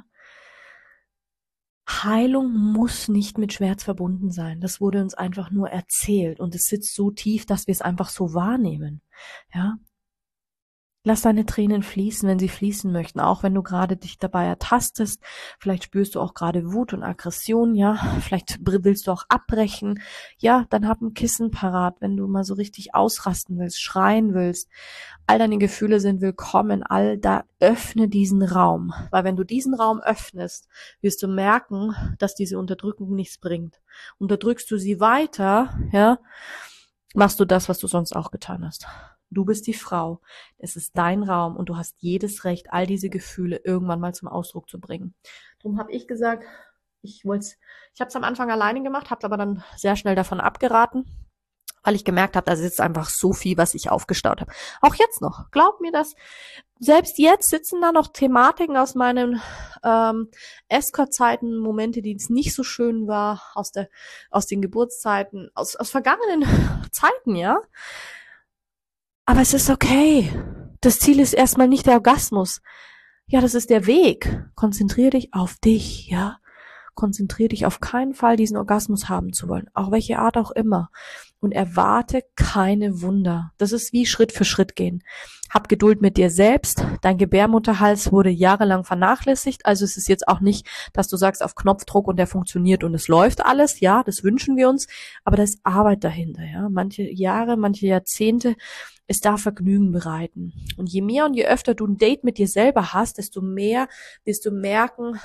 [SPEAKER 1] Heilung muss nicht mit Schmerz verbunden sein. Das wurde uns einfach nur erzählt und es sitzt so tief, dass wir es einfach so wahrnehmen. Ja. Lass deine Tränen fließen, wenn sie fließen möchten, auch wenn du gerade dich dabei ertastest. Vielleicht spürst du auch gerade Wut und Aggression, ja. Vielleicht willst du auch abbrechen. Ja, dann hab ein Kissen parat, wenn du mal so richtig ausrasten willst, schreien willst. All deine Gefühle sind willkommen, öffne diesen Raum. Weil wenn du diesen Raum öffnest, wirst du merken, dass diese Unterdrückung nichts bringt. Unterdrückst du sie weiter, ja, machst du das, was du sonst auch getan hast. Du bist die Frau, es ist dein Raum und du hast jedes Recht, all diese Gefühle irgendwann mal zum Ausdruck zu bringen. Darum habe ich gesagt, ich habe es am Anfang alleine gemacht, habe aber dann sehr schnell davon abgeraten, weil ich gemerkt habe, da sitzt einfach so viel, was ich aufgestaut habe. Auch jetzt noch, glaub mir das, selbst jetzt sitzen da noch Thematiken aus meinen Escort-Zeiten, Momente, die es nicht so schön war, aus den Geburtszeiten, aus vergangenen Zeiten, ja. Aber es ist okay. Das Ziel ist erstmal nicht der Orgasmus. Ja, das ist der Weg. Konzentrier dich auf dich, ja. Konzentrier dich auf keinen Fall, diesen Orgasmus haben zu wollen. Auch welche Art auch immer. Und erwarte keine Wunder. Das ist wie Schritt für Schritt gehen. Hab Geduld mit dir selbst. Dein Gebärmutterhals wurde jahrelang vernachlässigt. Also es ist jetzt auch nicht, dass du sagst auf Knopfdruck und der funktioniert und es läuft alles. Ja, das wünschen wir uns. Aber da ist Arbeit dahinter, ja. Manche Jahre, manche Jahrzehnte. Es darf Vergnügen bereiten. Und je mehr und je öfter du ein Date mit dir selber hast, desto mehr wirst du merken,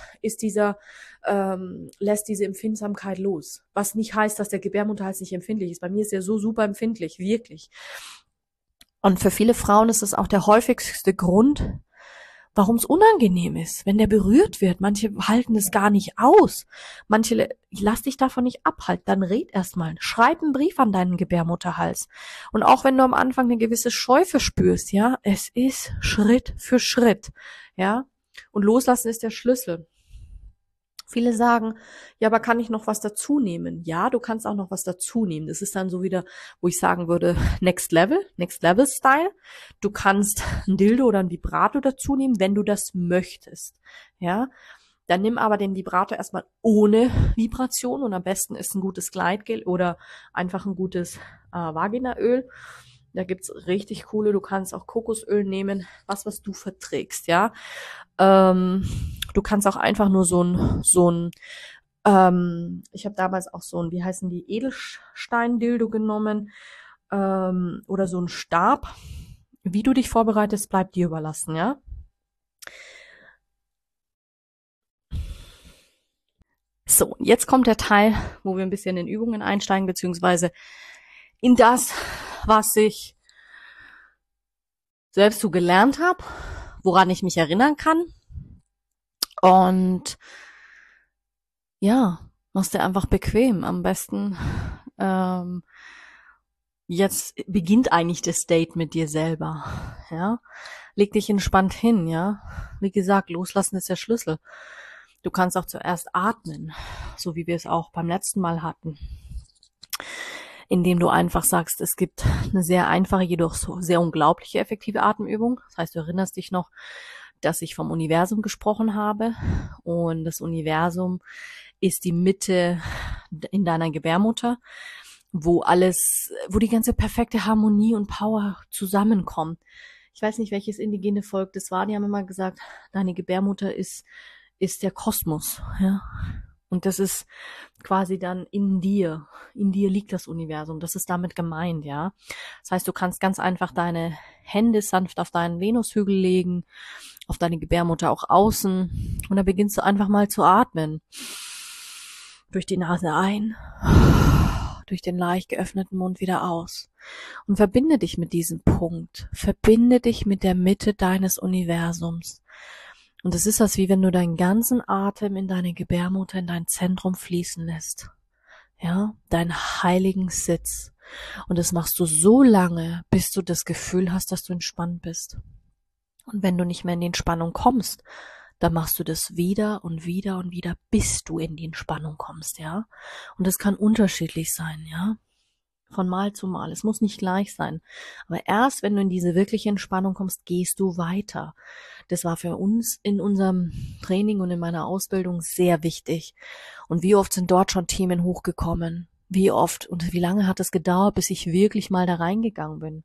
[SPEAKER 1] lässt diese Empfindsamkeit los. Was nicht heißt, dass der Gebärmutterhals nicht empfindlich ist. Bei mir ist er so super empfindlich, wirklich. Und für viele Frauen ist das auch der häufigste Grund, warum es unangenehm ist, wenn der berührt wird. Manche halten es gar nicht aus. Manche, lass dich davon nicht abhalten. Dann red erstmal. Schreib einen Brief an deinen Gebärmutterhals. Und auch wenn du am Anfang eine gewisse Scheu verspürst, ja, es ist Schritt für Schritt, ja. Und loslassen ist der Schlüssel. Viele sagen, ja, aber kann ich noch was dazu nehmen? Ja, du kannst auch noch was dazu nehmen. Das ist dann so wieder, wo ich sagen würde, Next Level Style. Du kannst ein Dildo oder ein Vibrato dazu nehmen, wenn du das möchtest. Ja, dann nimm aber den Vibrator erstmal ohne Vibration und am besten ist ein gutes Gleitgel oder einfach ein gutes Vaginaöl. Da gibt's richtig coole, du kannst auch Kokosöl nehmen, was du verträgst, ja. Du kannst auch einfach nur ich habe damals auch so ein, wie heißen die, Edelstein-Dildo genommen, oder so ein Stab. Wie du dich vorbereitest, bleibt dir überlassen, ja. So, jetzt kommt der Teil, wo wir ein bisschen in Übungen einsteigen, beziehungsweise in das, was ich selbst so gelernt habe, woran ich mich erinnern kann. Und ja, mach's dir einfach bequem. Am besten jetzt beginnt eigentlich das Date mit dir selber. Ja, leg dich entspannt hin. Ja, wie gesagt, loslassen ist der Schlüssel. Du kannst auch zuerst atmen, so wie wir es auch beim letzten Mal hatten, indem du einfach sagst, es gibt eine sehr einfache, jedoch so sehr unglaubliche effektive Atemübung. Das heißt, du erinnerst dich noch, dass ich vom Universum gesprochen habe, und das Universum ist die Mitte in deiner Gebärmutter, wo die ganze perfekte Harmonie und Power zusammenkommt. Ich weiß nicht, welches indigene Volk das war, die haben immer gesagt, deine Gebärmutter ist der Kosmos, ja. Und das ist quasi dann in dir. In dir liegt das Universum. Das ist damit gemeint, ja. Das heißt, du kannst ganz einfach deine Hände sanft auf deinen Venushügel legen, auf deine Gebärmutter auch außen. Und da beginnst du einfach mal zu atmen. Durch die Nase ein, durch den leicht geöffneten Mund wieder aus. Und verbinde dich mit diesem Punkt. Verbinde dich mit der Mitte deines Universums. Und es ist das, wie wenn du deinen ganzen Atem in deine Gebärmutter, in dein Zentrum fließen lässt. Ja, deinen heiligen Sitz. Und das machst du so lange, bis du das Gefühl hast, dass du entspannt bist. Und wenn du nicht mehr in die Entspannung kommst, dann machst du das wieder und wieder und wieder, bis du in die Entspannung kommst, ja. Und das kann unterschiedlich sein, ja. Von Mal zu Mal. Es muss nicht gleich sein. Aber erst, wenn du in diese wirkliche Entspannung kommst, gehst du weiter. Das war für uns in unserem Training und in meiner Ausbildung sehr wichtig. Und wie oft sind dort schon Themen hochgekommen? Wie oft und wie lange hat es gedauert, bis ich wirklich mal da reingegangen bin?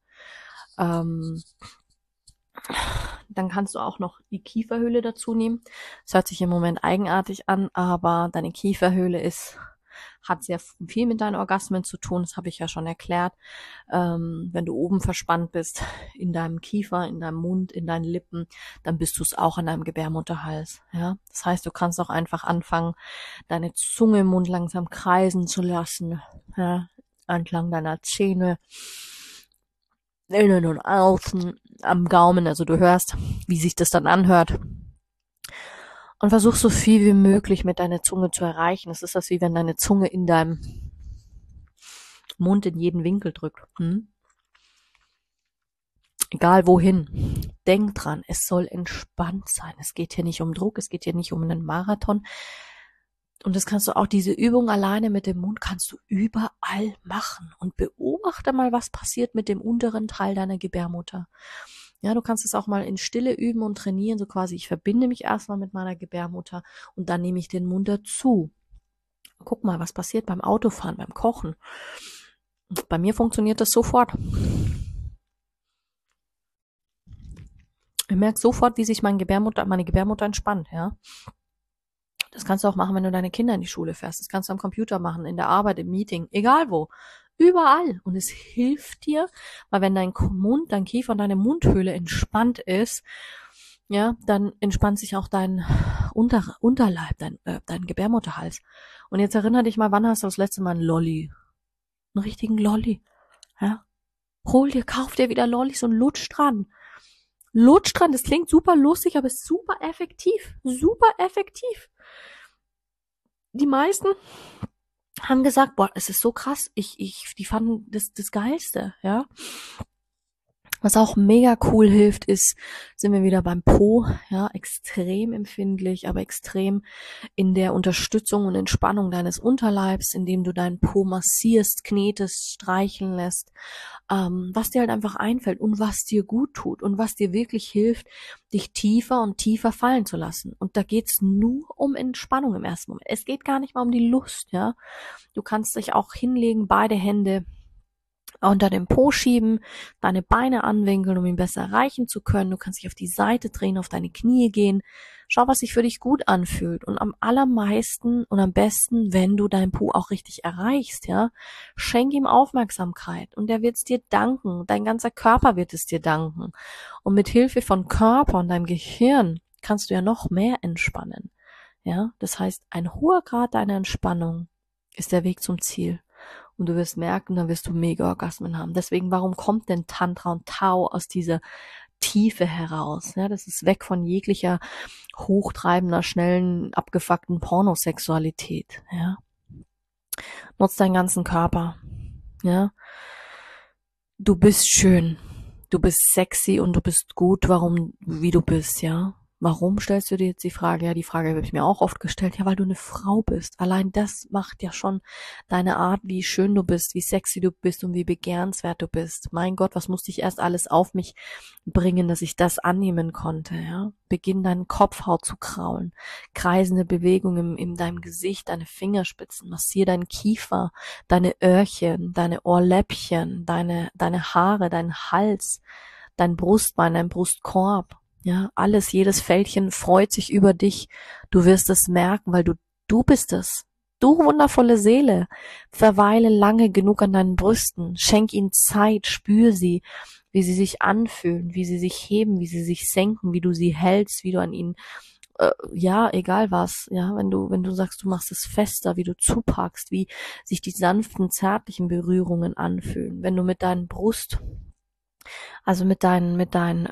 [SPEAKER 1] Dann kannst du auch noch die Kieferhöhle dazu nehmen. Das hört sich im Moment eigenartig an, aber deine Kieferhöhle hat sehr viel mit deinen Orgasmen zu tun, das habe ich ja schon erklärt. Wenn du oben verspannt bist, in deinem Kiefer, in deinem Mund, in deinen Lippen, dann bist du es auch an deinem Gebärmutterhals. Ja? Das heißt, du kannst auch einfach anfangen, deine Zunge im Mund langsam kreisen zu lassen, ja? Entlang deiner Zähne, innen und außen, am Gaumen, also du hörst, wie sich das dann anhört. Und versuch so viel wie möglich mit deiner Zunge zu erreichen. Es ist das, wie wenn deine Zunge in deinem Mund in jeden Winkel drückt. Egal wohin. Denk dran, es soll entspannt sein. Es geht hier nicht um Druck, es geht hier nicht um einen Marathon. Und das kannst du auch, diese Übung alleine mit dem Mund kannst du überall machen. Und beobachte mal, was passiert mit dem unteren Teil deiner Gebärmutter. Ja, du kannst es auch mal in Stille üben und trainieren, so quasi, ich verbinde mich erstmal mit meiner Gebärmutter und dann nehme ich den Mund dazu. Guck mal, was passiert beim Autofahren, beim Kochen. Bei mir funktioniert das sofort. Ich merke sofort, wie sich meine Gebärmutter entspannt, ja. Das kannst du auch machen, wenn du deine Kinder in die Schule fährst. Das kannst du am Computer machen, in der Arbeit, im Meeting, egal wo. Überall. Und es hilft dir, weil wenn dein Mund, dein Kiefer und deine Mundhöhle entspannt ist, ja, dann entspannt sich auch dein Unterleib, dein Gebärmutterhals. Und jetzt erinnere dich mal, wann hast du das letzte Mal einen Lolli? Einen richtigen Lolli. Ja? Kauf dir wieder Lollis und lutsch dran. Lutsch dran, das klingt super lustig, aber ist super effektiv. Super effektiv. Die meisten haben gesagt, boah, es ist so krass, die fanden das Geilste, ja. Was auch mega cool hilft, sind wir wieder beim Po, ja, extrem empfindlich, aber extrem in der Unterstützung und Entspannung deines Unterleibs, indem du deinen Po massierst, knetest, streicheln lässt, was dir halt einfach einfällt und was dir gut tut und was dir wirklich hilft, dich tiefer und tiefer fallen zu lassen. Und da geht's nur um Entspannung im ersten Moment. Es geht gar nicht mal um die Lust, ja. Du kannst dich auch hinlegen, beide Hände unter dem Po schieben, deine Beine anwinkeln, um ihn besser erreichen zu können. Du kannst dich auf die Seite drehen, auf deine Knie gehen. Schau, was sich für dich gut anfühlt. Und am allermeisten und am besten, wenn du deinen Po auch richtig erreichst, ja. Schenk ihm Aufmerksamkeit und er wird es dir danken. Dein ganzer Körper wird es dir danken. Und mit Hilfe von Körper und deinem Gehirn kannst du ja noch mehr entspannen. Ja, das heißt, ein hoher Grad deiner Entspannung ist der Weg zum Ziel. Und du wirst merken, dann wirst du Mega-Orgasmen haben. Deswegen, warum kommt denn Tantra und Tao aus dieser Tiefe heraus? Ja, das ist weg von jeglicher hochtreibender, schnellen, abgefuckten Pornosexualität. Ja, nutz deinen ganzen Körper. Ja, du bist schön, du bist sexy und du bist gut, wie du bist. Ja, Warum stellst du dir jetzt die Frage? Ja, die Frage habe ich mir auch oft gestellt. Ja, weil du eine Frau bist. Allein das macht ja schon deine Art, wie schön du bist, wie sexy du bist und wie begehrenswert du bist. Mein Gott, was musste ich erst alles auf mich bringen, dass ich das annehmen konnte, ja? Beginn deinen Kopfhaut zu kraulen. Kreisende Bewegungen in deinem Gesicht, deine Fingerspitzen. Massier deinen Kiefer, deine Öhrchen, deine Ohrläppchen, deine Haare, deinen Hals, dein Brustbein, dein Brustkorb. Ja, alles, jedes Fältchen freut sich über dich. Du wirst es merken, weil du bist es. Du wundervolle Seele. Verweile lange genug an deinen Brüsten. Schenk ihnen Zeit, spür sie, wie sie sich anfühlen, wie sie sich heben, wie sie sich senken, wie du sie hältst, wie du an ihnen, ja, egal was, ja, wenn du sagst, du machst es fester, wie du zupackst, wie sich die sanften, zärtlichen Berührungen anfühlen. Wenn du mit deinen Brust, also mit deinen,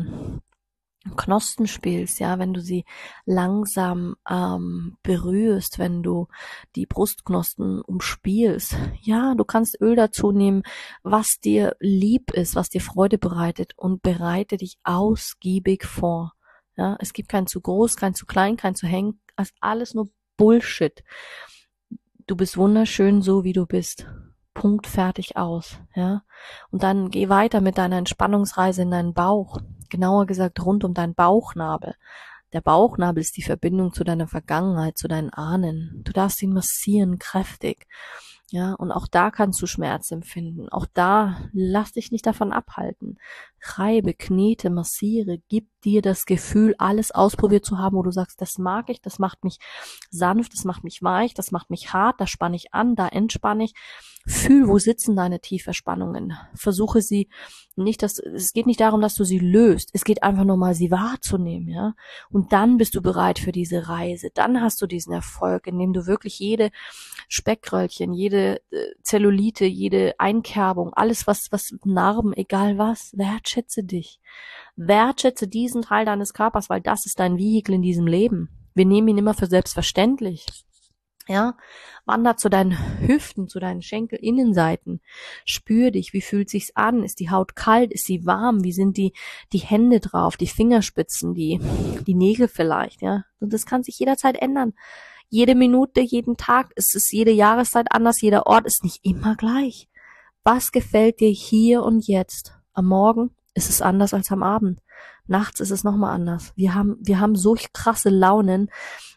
[SPEAKER 1] Knospen spielst, ja, wenn du sie langsam berührst, wenn du die Brustknospen umspielst, ja, du kannst Öl dazu nehmen, was dir lieb ist, was dir Freude bereitet und bereite dich ausgiebig vor. Ja, es gibt kein zu groß, kein zu klein, kein zu hängen, das ist alles nur Bullshit. Du bist wunderschön so, wie du bist. Punkt, fertig, aus, ja. Und dann geh weiter mit deiner Entspannungsreise in deinen Bauch. Genauer gesagt rund um deinen Bauchnabel. Der Bauchnabel ist die Verbindung zu deiner Vergangenheit, zu deinen Ahnen. Du darfst ihn massieren, kräftig. Ja, und auch da kannst du Schmerz empfinden. Auch da lass dich nicht davon abhalten. Reibe, knete, massiere, gib dir das Gefühl, alles ausprobiert zu haben, wo du sagst, das mag ich, das macht mich sanft, das macht mich weich, das macht mich hart, da spanne ich an, da entspanne ich. Fühl, wo sitzen deine Tieferspannungen. Versuche sie nicht, es geht nicht darum, dass du sie löst. Es geht einfach nur mal, sie wahrzunehmen, ja. Und dann bist du bereit für diese Reise. Dann hast du diesen Erfolg, indem du wirklich jede Speckröllchen, jede Zellulite, jede Einkerbung, alles was Narben, egal was, wertschätze dich. Wertschätze diesen Teil deines Körpers, weil das ist dein Vehikel in diesem Leben. Wir nehmen ihn immer für selbstverständlich. Ja, wander zu deinen Hüften, zu deinen Schenkelinnenseiten. Spür dich, wie fühlt sich's an? Ist die Haut kalt? Ist sie warm? Wie sind die Hände drauf? Die Fingerspitzen, die Nägel vielleicht, ja? Und das kann sich jederzeit ändern. Jede Minute, jeden Tag, es ist jede Jahreszeit anders, jeder Ort ist nicht immer gleich. Was gefällt dir hier und jetzt? Am Morgen ist es anders als am Abend. Nachts ist es nochmal anders. Wir haben so krasse Launen,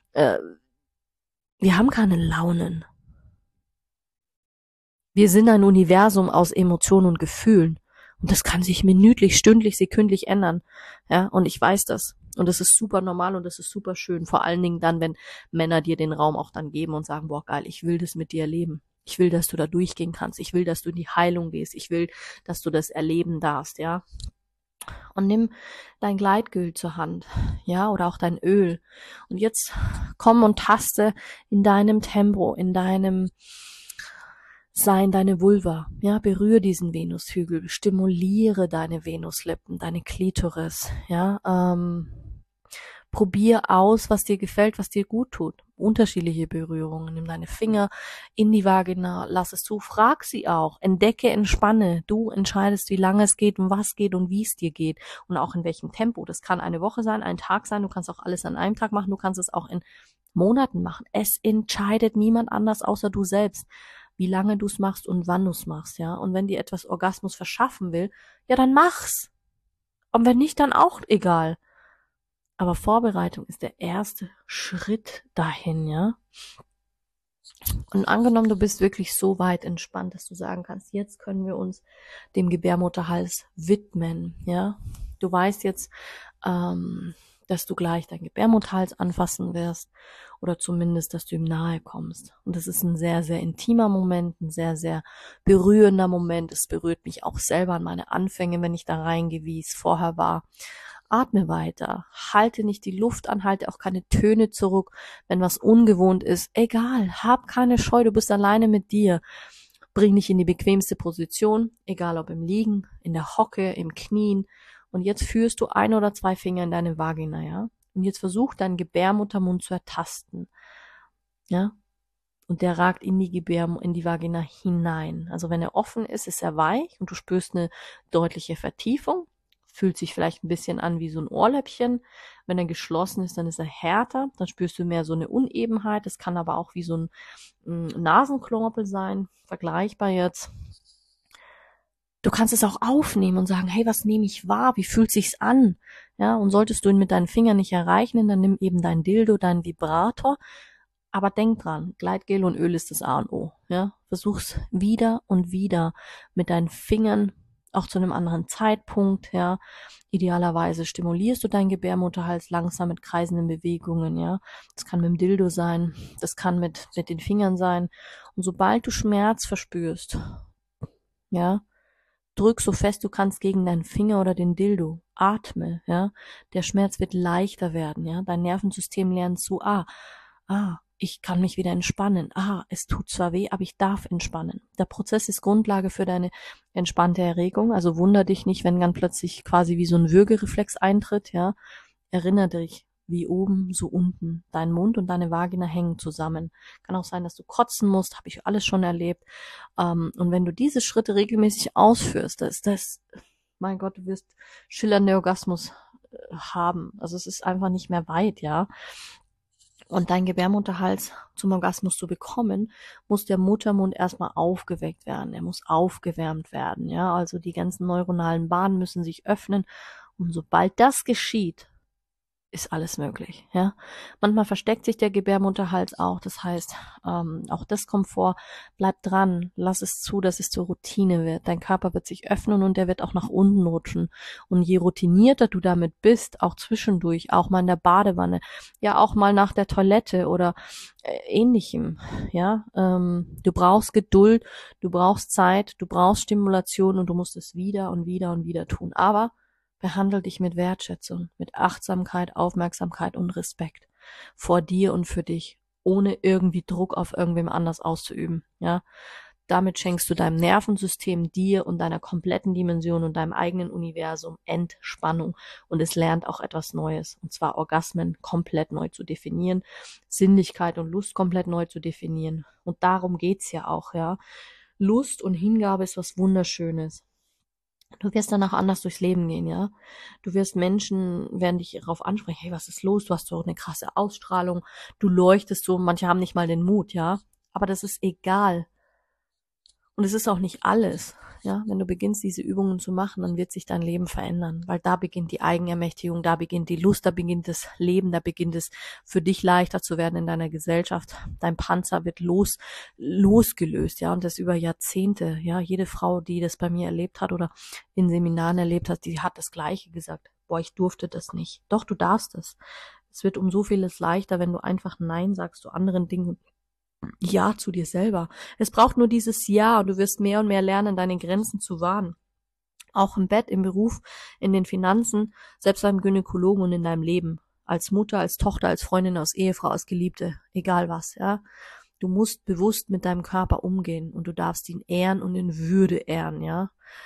[SPEAKER 1] wir haben keine Launen. Wir sind ein Universum aus Emotionen und Gefühlen. Und das kann sich minütlich, stündlich, sekündlich ändern. Ja, und ich weiß das. Und das ist super normal und das ist super schön. Vor allen Dingen dann, wenn Männer dir den Raum auch dann geben und sagen, boah, geil, ich will das mit dir erleben. Ich will, dass du da durchgehen kannst. Ich will, dass du in die Heilung gehst. Ich will, dass du das erleben darfst, ja. Und nimm dein Gleitgel zur Hand, ja, oder auch dein Öl. Und jetzt komm und taste in deinem Tempo, in deinem Sein, deine Vulva, ja, berühre diesen Venushügel, stimuliere deine Venuslippen, deine Klitoris, ja, probier aus, was dir gefällt, was dir gut tut. Unterschiedliche Berührungen, nimm deine Finger in die Vagina, lass es zu, frag sie auch, entdecke, entspanne. Du entscheidest, wie lange es geht und was geht und wie es dir geht und auch in welchem Tempo. Das kann eine Woche sein, ein Tag sein, du kannst auch alles an einem Tag machen, du kannst es auch in Monaten machen. Es entscheidet niemand anders außer du selbst, wie lange du es machst und wann du es machst, ja. Und wenn dir etwas Orgasmus verschaffen will, ja, dann mach's. Und wenn nicht, dann auch egal. Aber Vorbereitung ist der erste Schritt dahin, ja. Und angenommen, du bist wirklich so weit entspannt, dass du sagen kannst, jetzt können wir uns dem Gebärmutterhals widmen, ja. Du weißt jetzt, dass du gleich deinen Gebärmutterhals anfassen wirst oder zumindest, dass du ihm nahe kommst. Und das ist ein sehr, sehr intimer Moment, ein sehr, sehr berührender Moment. Es berührt mich auch selber an meine Anfänge, wenn ich da reingehe, wie es vorher war. Atme weiter, halte nicht die Luft an, halte auch keine Töne zurück, wenn was ungewohnt ist. Egal, hab keine Scheu, du bist alleine mit dir. Bring dich in die bequemste Position, egal ob im Liegen, in der Hocke, im Knien. Und jetzt führst du 1 oder 2 Finger in deine Vagina, ja? Und jetzt versuch deinen Gebärmuttermund zu ertasten, ja? Und der ragt in die Vagina hinein. Also wenn er offen ist, ist er weich und du spürst eine deutliche Vertiefung. Fühlt sich vielleicht ein bisschen an wie so ein Ohrläppchen. Wenn er geschlossen ist, dann ist er härter. Dann spürst du mehr so eine Unebenheit. Das kann aber auch wie so ein Nasenknorpel sein. Vergleichbar jetzt. Du kannst es auch aufnehmen und sagen, hey, was nehme ich wahr? Wie fühlt sich's an? Ja, und solltest du ihn mit deinen Fingern nicht erreichen, dann nimm eben dein Dildo, deinen Vibrator. Aber denk dran, Gleitgel und Öl ist das A und O. Ja, versuch's wieder und wieder mit deinen Fingern, auch zu einem anderen Zeitpunkt. Ja, idealerweise stimulierst du deinen Gebärmutterhals langsam mit kreisenden Bewegungen. Ja, das kann mit dem Dildo sein, das kann mit den Fingern sein. Und sobald du Schmerz verspürst, ja, drück so fest du kannst gegen deinen Finger oder den Dildo. Atme, ja. Der Schmerz wird leichter werden, ja. Dein Nervensystem lernt zu, ich kann mich wieder entspannen. Es tut zwar weh, aber ich darf entspannen. Der Prozess ist Grundlage für deine entspannte Erregung. Also wunder dich nicht, wenn dann plötzlich quasi wie so ein Würgereflex eintritt, ja. Erinnere dich, wie oben, so unten. Dein Mund und deine Vagina hängen zusammen. Kann auch sein, dass du kotzen musst, habe ich alles schon erlebt. Und wenn du diese Schritte regelmäßig ausführst, mein Gott, du wirst schillernde Orgasmus haben. Also es ist einfach nicht mehr weit, ja. Und dein Gebärmutterhals zum Orgasmus zu bekommen, muss der Muttermund erstmal aufgeweckt werden. Er muss aufgewärmt werden, ja. Also die ganzen neuronalen Bahnen müssen sich öffnen. Und sobald das geschieht, ist alles möglich, ja. Manchmal versteckt sich der Gebärmutterhals auch, das heißt, auch das kommt vor. Bleib dran, lass es zu, dass es zur Routine wird. Dein Körper wird sich öffnen und der wird auch nach unten rutschen. Und je routinierter du damit bist, auch zwischendurch, auch mal in der Badewanne, ja auch mal nach der Toilette oder ähnlichem, ja. Du brauchst Geduld, du brauchst Zeit, du brauchst Stimulation und du musst es wieder und wieder und wieder tun. Aber behandle dich mit Wertschätzung, mit Achtsamkeit, Aufmerksamkeit und Respekt vor dir und für dich, ohne irgendwie Druck auf irgendwem anders auszuüben, ja. Damit schenkst du deinem Nervensystem, dir und deiner kompletten Dimension und deinem eigenen Universum Entspannung und es lernt auch etwas Neues, und zwar Orgasmen komplett neu zu definieren, Sinnlichkeit und Lust komplett neu zu definieren. Und darum geht's ja auch, ja. Lust und Hingabe ist was Wunderschönes. Du wirst danach anders durchs Leben gehen, ja. Du wirst Menschen, werden dich darauf ansprechen, hey, was ist los? Du hast so eine krasse Ausstrahlung, du leuchtest so, manche haben nicht mal den Mut, ja. Aber das ist egal. Und es ist auch nicht alles, ja. Wenn du beginnst, diese Übungen zu machen, dann wird sich dein Leben verändern, weil da beginnt die Eigenermächtigung, da beginnt die Lust, da beginnt das Leben, da beginnt es für dich leichter zu werden in deiner Gesellschaft. Dein Panzer wird losgelöst, ja, und das über Jahrzehnte, ja. Jede Frau, die das bei mir erlebt hat oder in Seminaren erlebt hat, die hat das Gleiche gesagt. Boah, ich durfte das nicht. Doch, du darfst es. Es wird um so vieles leichter, wenn du einfach Nein sagst zu anderen Dingen, ja zu dir selber. Es braucht nur dieses Ja und du wirst mehr und mehr lernen, deine Grenzen zu wahren. Auch im Bett, im Beruf, in den Finanzen, selbst beim Gynäkologen und in deinem Leben. Als Mutter, als Tochter, als Freundin, als Ehefrau, als Geliebte, egal was, ja. Du musst bewusst mit deinem Körper umgehen und du darfst ihn ehren und in Würde ehren, ja.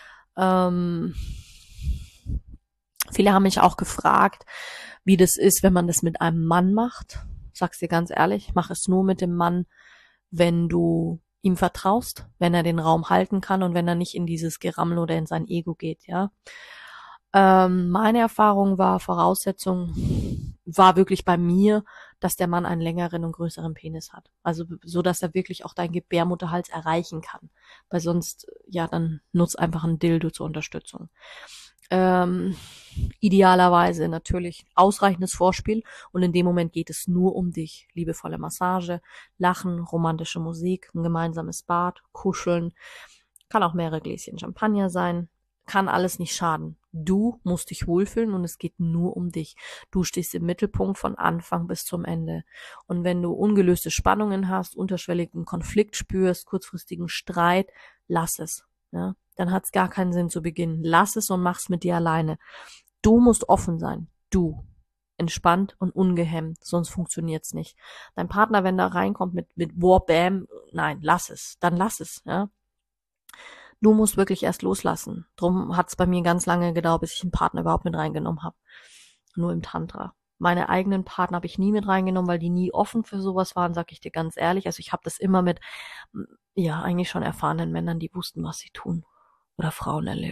[SPEAKER 1] Viele haben mich auch gefragt, wie das ist, wenn man das mit einem Mann macht. Ich sag's dir ganz ehrlich, mach es nur mit dem Mann, wenn du ihm vertraust, wenn er den Raum halten kann und wenn er nicht in dieses Gerammel oder in sein Ego geht, ja. Meine Erfahrung Voraussetzung war wirklich bei mir, dass der Mann einen längeren und größeren Penis hat. Also so, dass er wirklich auch deinen Gebärmutterhals erreichen kann. Weil sonst, ja, dann nutzt einfach ein Dildo zur Unterstützung. Idealerweise natürlich ausreichendes Vorspiel und in dem Moment geht es nur um dich. Liebevolle Massage, Lachen, romantische Musik, ein gemeinsames Bad, Kuscheln, kann auch mehrere Gläschen Champagner sein, kann alles nicht schaden. Du musst dich wohlfühlen und es geht nur um dich. Du stehst im Mittelpunkt von Anfang bis zum Ende. Und wenn du ungelöste Spannungen hast, unterschwelligen Konflikt spürst, kurzfristigen Streit, lass es. Ja, dann hat's gar keinen Sinn zu beginnen. Lass es und mach's mit dir alleine. Du musst offen sein. Du. Entspannt und ungehemmt, sonst funktioniert's nicht. Dein Partner, wenn da reinkommt mit Bam, nein, lass es. Dann lass es, ja. Du musst wirklich erst loslassen. Drum hat's bei mir ganz lange gedauert, bis ich einen Partner überhaupt mit reingenommen habe. Nur im Tantra. Meine eigenen Partner habe ich nie mit reingenommen, weil die nie offen für sowas waren, sag ich dir ganz ehrlich. Also ich habe das immer mit, ja, eigentlich schon erfahrenen Männern, die wussten, was sie tun. Oder Frauen erlebt.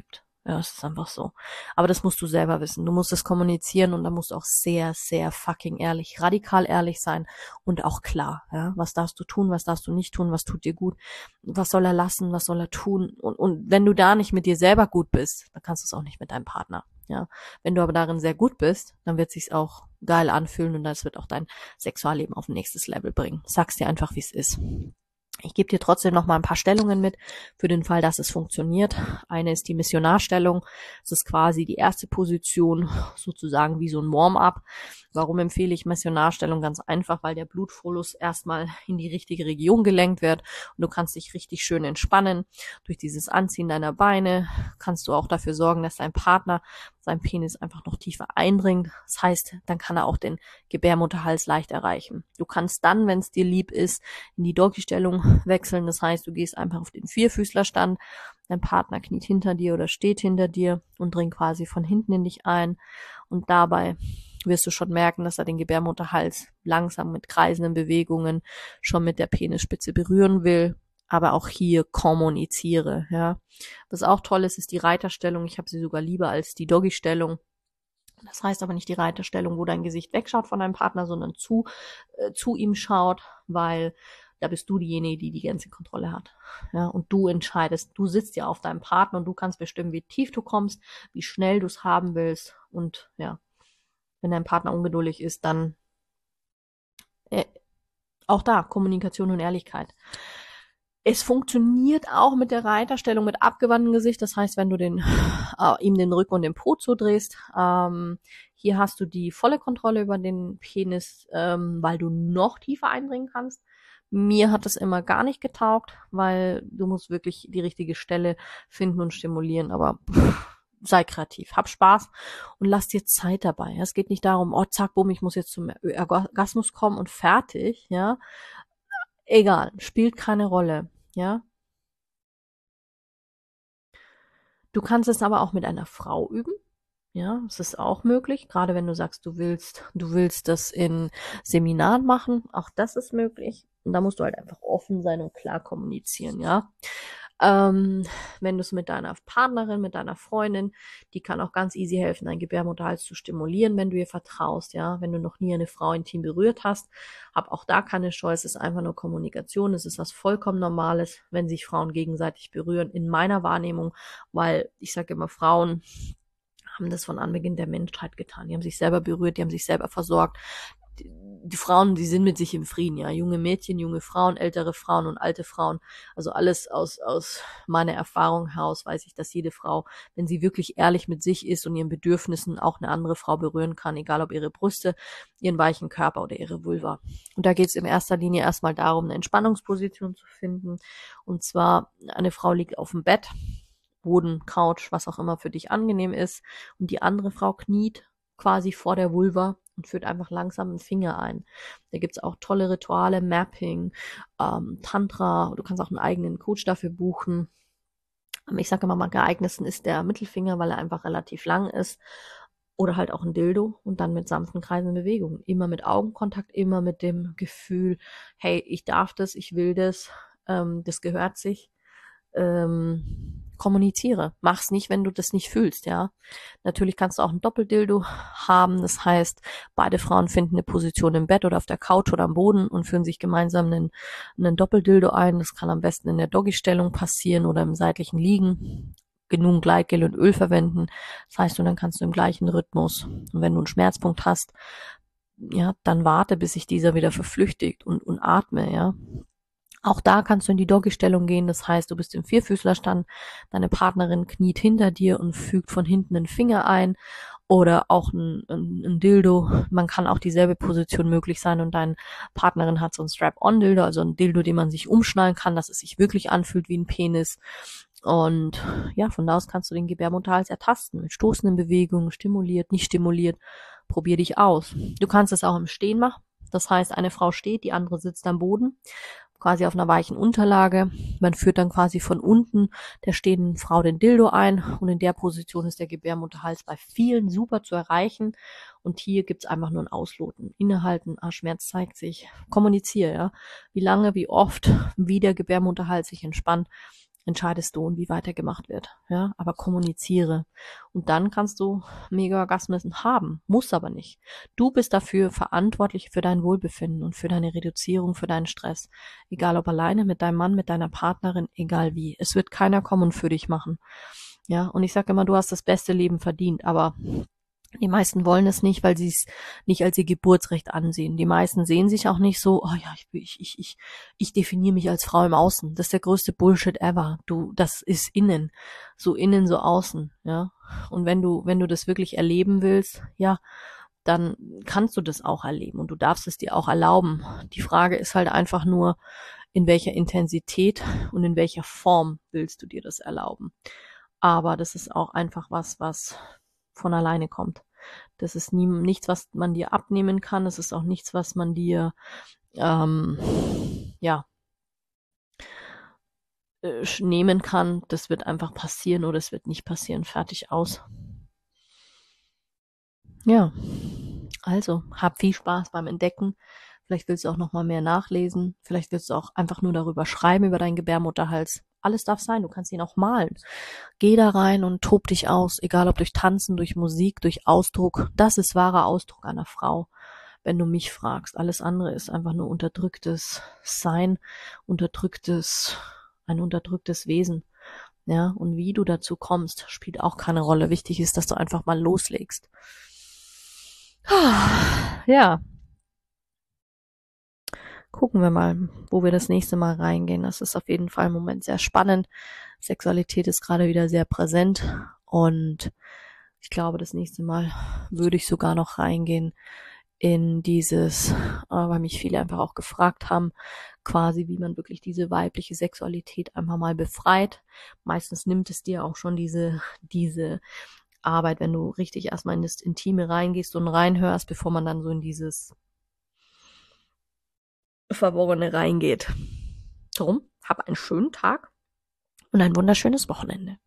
[SPEAKER 1] Ja, es ist einfach so. Aber das musst du selber wissen. Du musst es kommunizieren und da musst du auch sehr, sehr fucking ehrlich, radikal ehrlich sein und auch klar. Ja, was darfst du tun, was darfst du nicht tun, was tut dir gut, was soll er lassen, was soll er tun? Und wenn du da nicht mit dir selber gut bist, dann kannst du es auch nicht mit deinem Partner. Ja, wenn du aber darin sehr gut bist, dann wird es sich auch geil anfühlen und das wird auch dein Sexualleben auf ein nächstes Level bringen. Sag's dir einfach, wie es ist. Ich gebe dir trotzdem noch mal ein paar Stellungen mit, für den Fall, dass es funktioniert. Eine ist die Missionarstellung. Das ist quasi die erste Position, sozusagen wie so ein Warm-up. Warum empfehle ich Missionarstellung? Ganz einfach, weil der Blutfluss erstmal in die richtige Region gelenkt wird und du kannst dich richtig schön entspannen. Durch dieses Anziehen deiner Beine kannst du auch dafür sorgen, dass dein Partner seinen Penis einfach noch tiefer eindringt. Das heißt, dann kann er auch den Gebärmutterhals leicht erreichen. Du kannst dann, wenn es dir lieb ist, in die Doggy-Stellung wechseln. Das heißt, du gehst einfach auf den Vierfüßlerstand, dein Partner kniet hinter dir oder steht hinter dir und dringt quasi von hinten in dich ein. Und dabei wirst du schon merken, dass er den Gebärmutterhals langsam mit kreisenden Bewegungen schon mit der Penisspitze berühren will. Aber auch hier kommuniziere, ja. Was auch toll ist, ist die Reiterstellung. Ich habe sie sogar lieber als die Doggy-Stellung. Das heißt aber nicht die Reiterstellung, wo dein Gesicht wegschaut von deinem Partner, sondern zu ihm schaut, weil da bist du diejenige, die die ganze Kontrolle hat. Ja, und du entscheidest, du sitzt ja auf deinem Partner und du kannst bestimmen, wie tief du kommst, wie schnell du es haben willst. Und ja, wenn dein Partner ungeduldig ist, dann auch da Kommunikation und Ehrlichkeit. Es funktioniert auch mit der Reiterstellung mit abgewandtem Gesicht. Das heißt, wenn du ihm den Rücken und den Po zudrehst, hier hast du die volle Kontrolle über den Penis, weil du noch tiefer eindringen kannst. Mir hat das immer gar nicht getaugt, weil du musst wirklich die richtige Stelle finden und stimulieren. Aber sei kreativ, hab Spaß und lass dir Zeit dabei. Es geht nicht darum, oh zack, bumm, ich muss jetzt zum Orgasmus kommen und fertig, ja. Egal, spielt keine Rolle, ja. Du kannst es aber auch mit einer Frau üben. Ja, es ist auch möglich, gerade wenn du sagst, du willst das in Seminaren machen, auch das ist möglich. Und da musst du halt einfach offen sein und klar kommunizieren, ja. Wenn du es mit deiner Partnerin, mit deiner Freundin, die kann auch ganz easy helfen, deinen Gebärmutterhals zu stimulieren, wenn du ihr vertraust, ja. Wenn du noch nie eine Frau intim berührt hast, hab auch da keine Scheu, es ist einfach nur Kommunikation, es ist was vollkommen Normales, wenn sich Frauen gegenseitig berühren, in meiner Wahrnehmung, weil ich sage immer, Frauen haben das von Anbeginn der Menschheit getan. Die haben sich selber berührt, die haben sich selber versorgt. Die Frauen, die sind mit sich im Frieden, ja. Junge Mädchen, junge Frauen, ältere Frauen und alte Frauen. Also alles aus meiner Erfahrung heraus weiß ich, dass jede Frau, wenn sie wirklich ehrlich mit sich ist und ihren Bedürfnissen, auch eine andere Frau berühren kann, egal ob ihre Brüste, ihren weichen Körper oder ihre Vulva. Und da geht es in erster Linie erstmal darum, eine Entspannungsposition zu finden. Und zwar, eine Frau liegt auf dem Bett, Boden, Couch, was auch immer für dich angenehm ist. Und die andere Frau kniet quasi vor der Vulva und führt einfach langsam einen Finger ein. Da gibt's auch tolle Rituale, Mapping, Tantra. Du kannst auch einen eigenen Coach dafür buchen. Ich sage immer, am geeignetsten ist der Mittelfinger, weil er einfach relativ lang ist. Oder halt auch ein Dildo und dann mit sanften kreisenden Bewegungen. Immer mit Augenkontakt, immer mit dem Gefühl, hey, ich darf das, ich will das gehört sich. Kommuniziere. Mach's nicht, wenn du das nicht fühlst, ja. Natürlich kannst du auch ein Doppeldildo haben. Das heißt, beide Frauen finden eine Position im Bett oder auf der Couch oder am Boden und führen sich gemeinsam einen Doppeldildo ein. Das kann am besten in der Doggy-Stellung passieren oder im seitlichen Liegen. Genug Gleitgel und Öl verwenden. Das heißt, und dann kannst du im gleichen Rhythmus. Und wenn du einen Schmerzpunkt hast, ja, dann warte, bis sich dieser wieder verflüchtigt und atme, ja. Auch da kannst du in die Doggy-Stellung gehen. Das heißt, du bist im Vierfüßlerstand, deine Partnerin kniet hinter dir und fügt von hinten einen Finger ein oder auch ein Dildo. Man kann auch dieselbe Position möglich sein und deine Partnerin hat so ein Strap-on-Dildo, also ein Dildo, den man sich umschnallen kann, dass es sich wirklich anfühlt wie ein Penis. Und ja, von da aus kannst du den Gebärmutterhals ertasten mit stoßenden Bewegungen, stimuliert, nicht stimuliert. Probier dich aus. Du kannst es auch im Stehen machen. Das heißt, eine Frau steht, die andere sitzt am Boden, quasi auf einer weichen Unterlage. Man führt dann quasi von unten der stehenden Frau den Dildo ein und in der Position ist der Gebärmutterhals bei vielen super zu erreichen und hier gibt's einfach nur ein Ausloten. Innehalten, Schmerz zeigt sich, kommuniziere, ja. Wie lange, wie oft, wie der Gebärmutterhals sich entspannt. entscheidest du und wie weitergemacht wird. Ja, aber kommuniziere. Und dann kannst du Mega-Orgasmen haben. Muss aber nicht. Du bist dafür verantwortlich für dein Wohlbefinden und für deine Reduzierung, für deinen Stress. Egal ob alleine, mit deinem Mann, mit deiner Partnerin, egal wie. Es wird keiner kommen und für dich machen. Ja, und ich sage immer, du hast das beste Leben verdient, aber die meisten wollen es nicht, weil sie es nicht als ihr Geburtsrecht ansehen. Die meisten sehen sich auch nicht so, oh ja, ich definiere mich als Frau im Außen. Das ist der größte Bullshit ever. Das ist innen. So innen, so außen, ja. Und wenn du das wirklich erleben willst, ja, dann kannst du das auch erleben und du darfst es dir auch erlauben. Die Frage ist halt einfach nur, in welcher Intensität und in welcher Form willst du dir das erlauben. Aber das ist auch einfach was von alleine kommt. Das ist nichts, was man dir abnehmen kann. Es ist auch nichts, was man dir ja nehmen kann. Das wird einfach passieren oder es wird nicht passieren. Fertig aus. Ja, also hab viel Spaß beim Entdecken. Vielleicht willst du auch noch mal mehr nachlesen. Vielleicht willst du auch einfach nur darüber schreiben, über deinen Gebärmutterhals. Alles darf sein. Du kannst ihn auch malen. Geh da rein und tob dich aus. Egal ob durch Tanzen, durch Musik, durch Ausdruck. Das ist wahrer Ausdruck einer Frau, wenn du mich fragst. Alles andere ist einfach nur unterdrücktes Sein, ein unterdrücktes Wesen. Ja, und wie du dazu kommst, spielt auch keine Rolle. Wichtig ist, dass du einfach mal loslegst. Ja, gucken wir mal, wo wir das nächste Mal reingehen. Das ist auf jeden Fall im Moment sehr spannend. Sexualität ist gerade wieder sehr präsent und ich glaube, das nächste Mal würde ich sogar noch reingehen in dieses, weil mich viele einfach auch gefragt haben, quasi wie man wirklich diese weibliche Sexualität einfach mal befreit. Meistens nimmt es dir auch schon diese Arbeit, wenn du richtig erstmal in das Intime reingehst und reinhörst, bevor man dann so in dieses Verworrene reingeht. Drum, hab einen schönen Tag und ein wunderschönes Wochenende.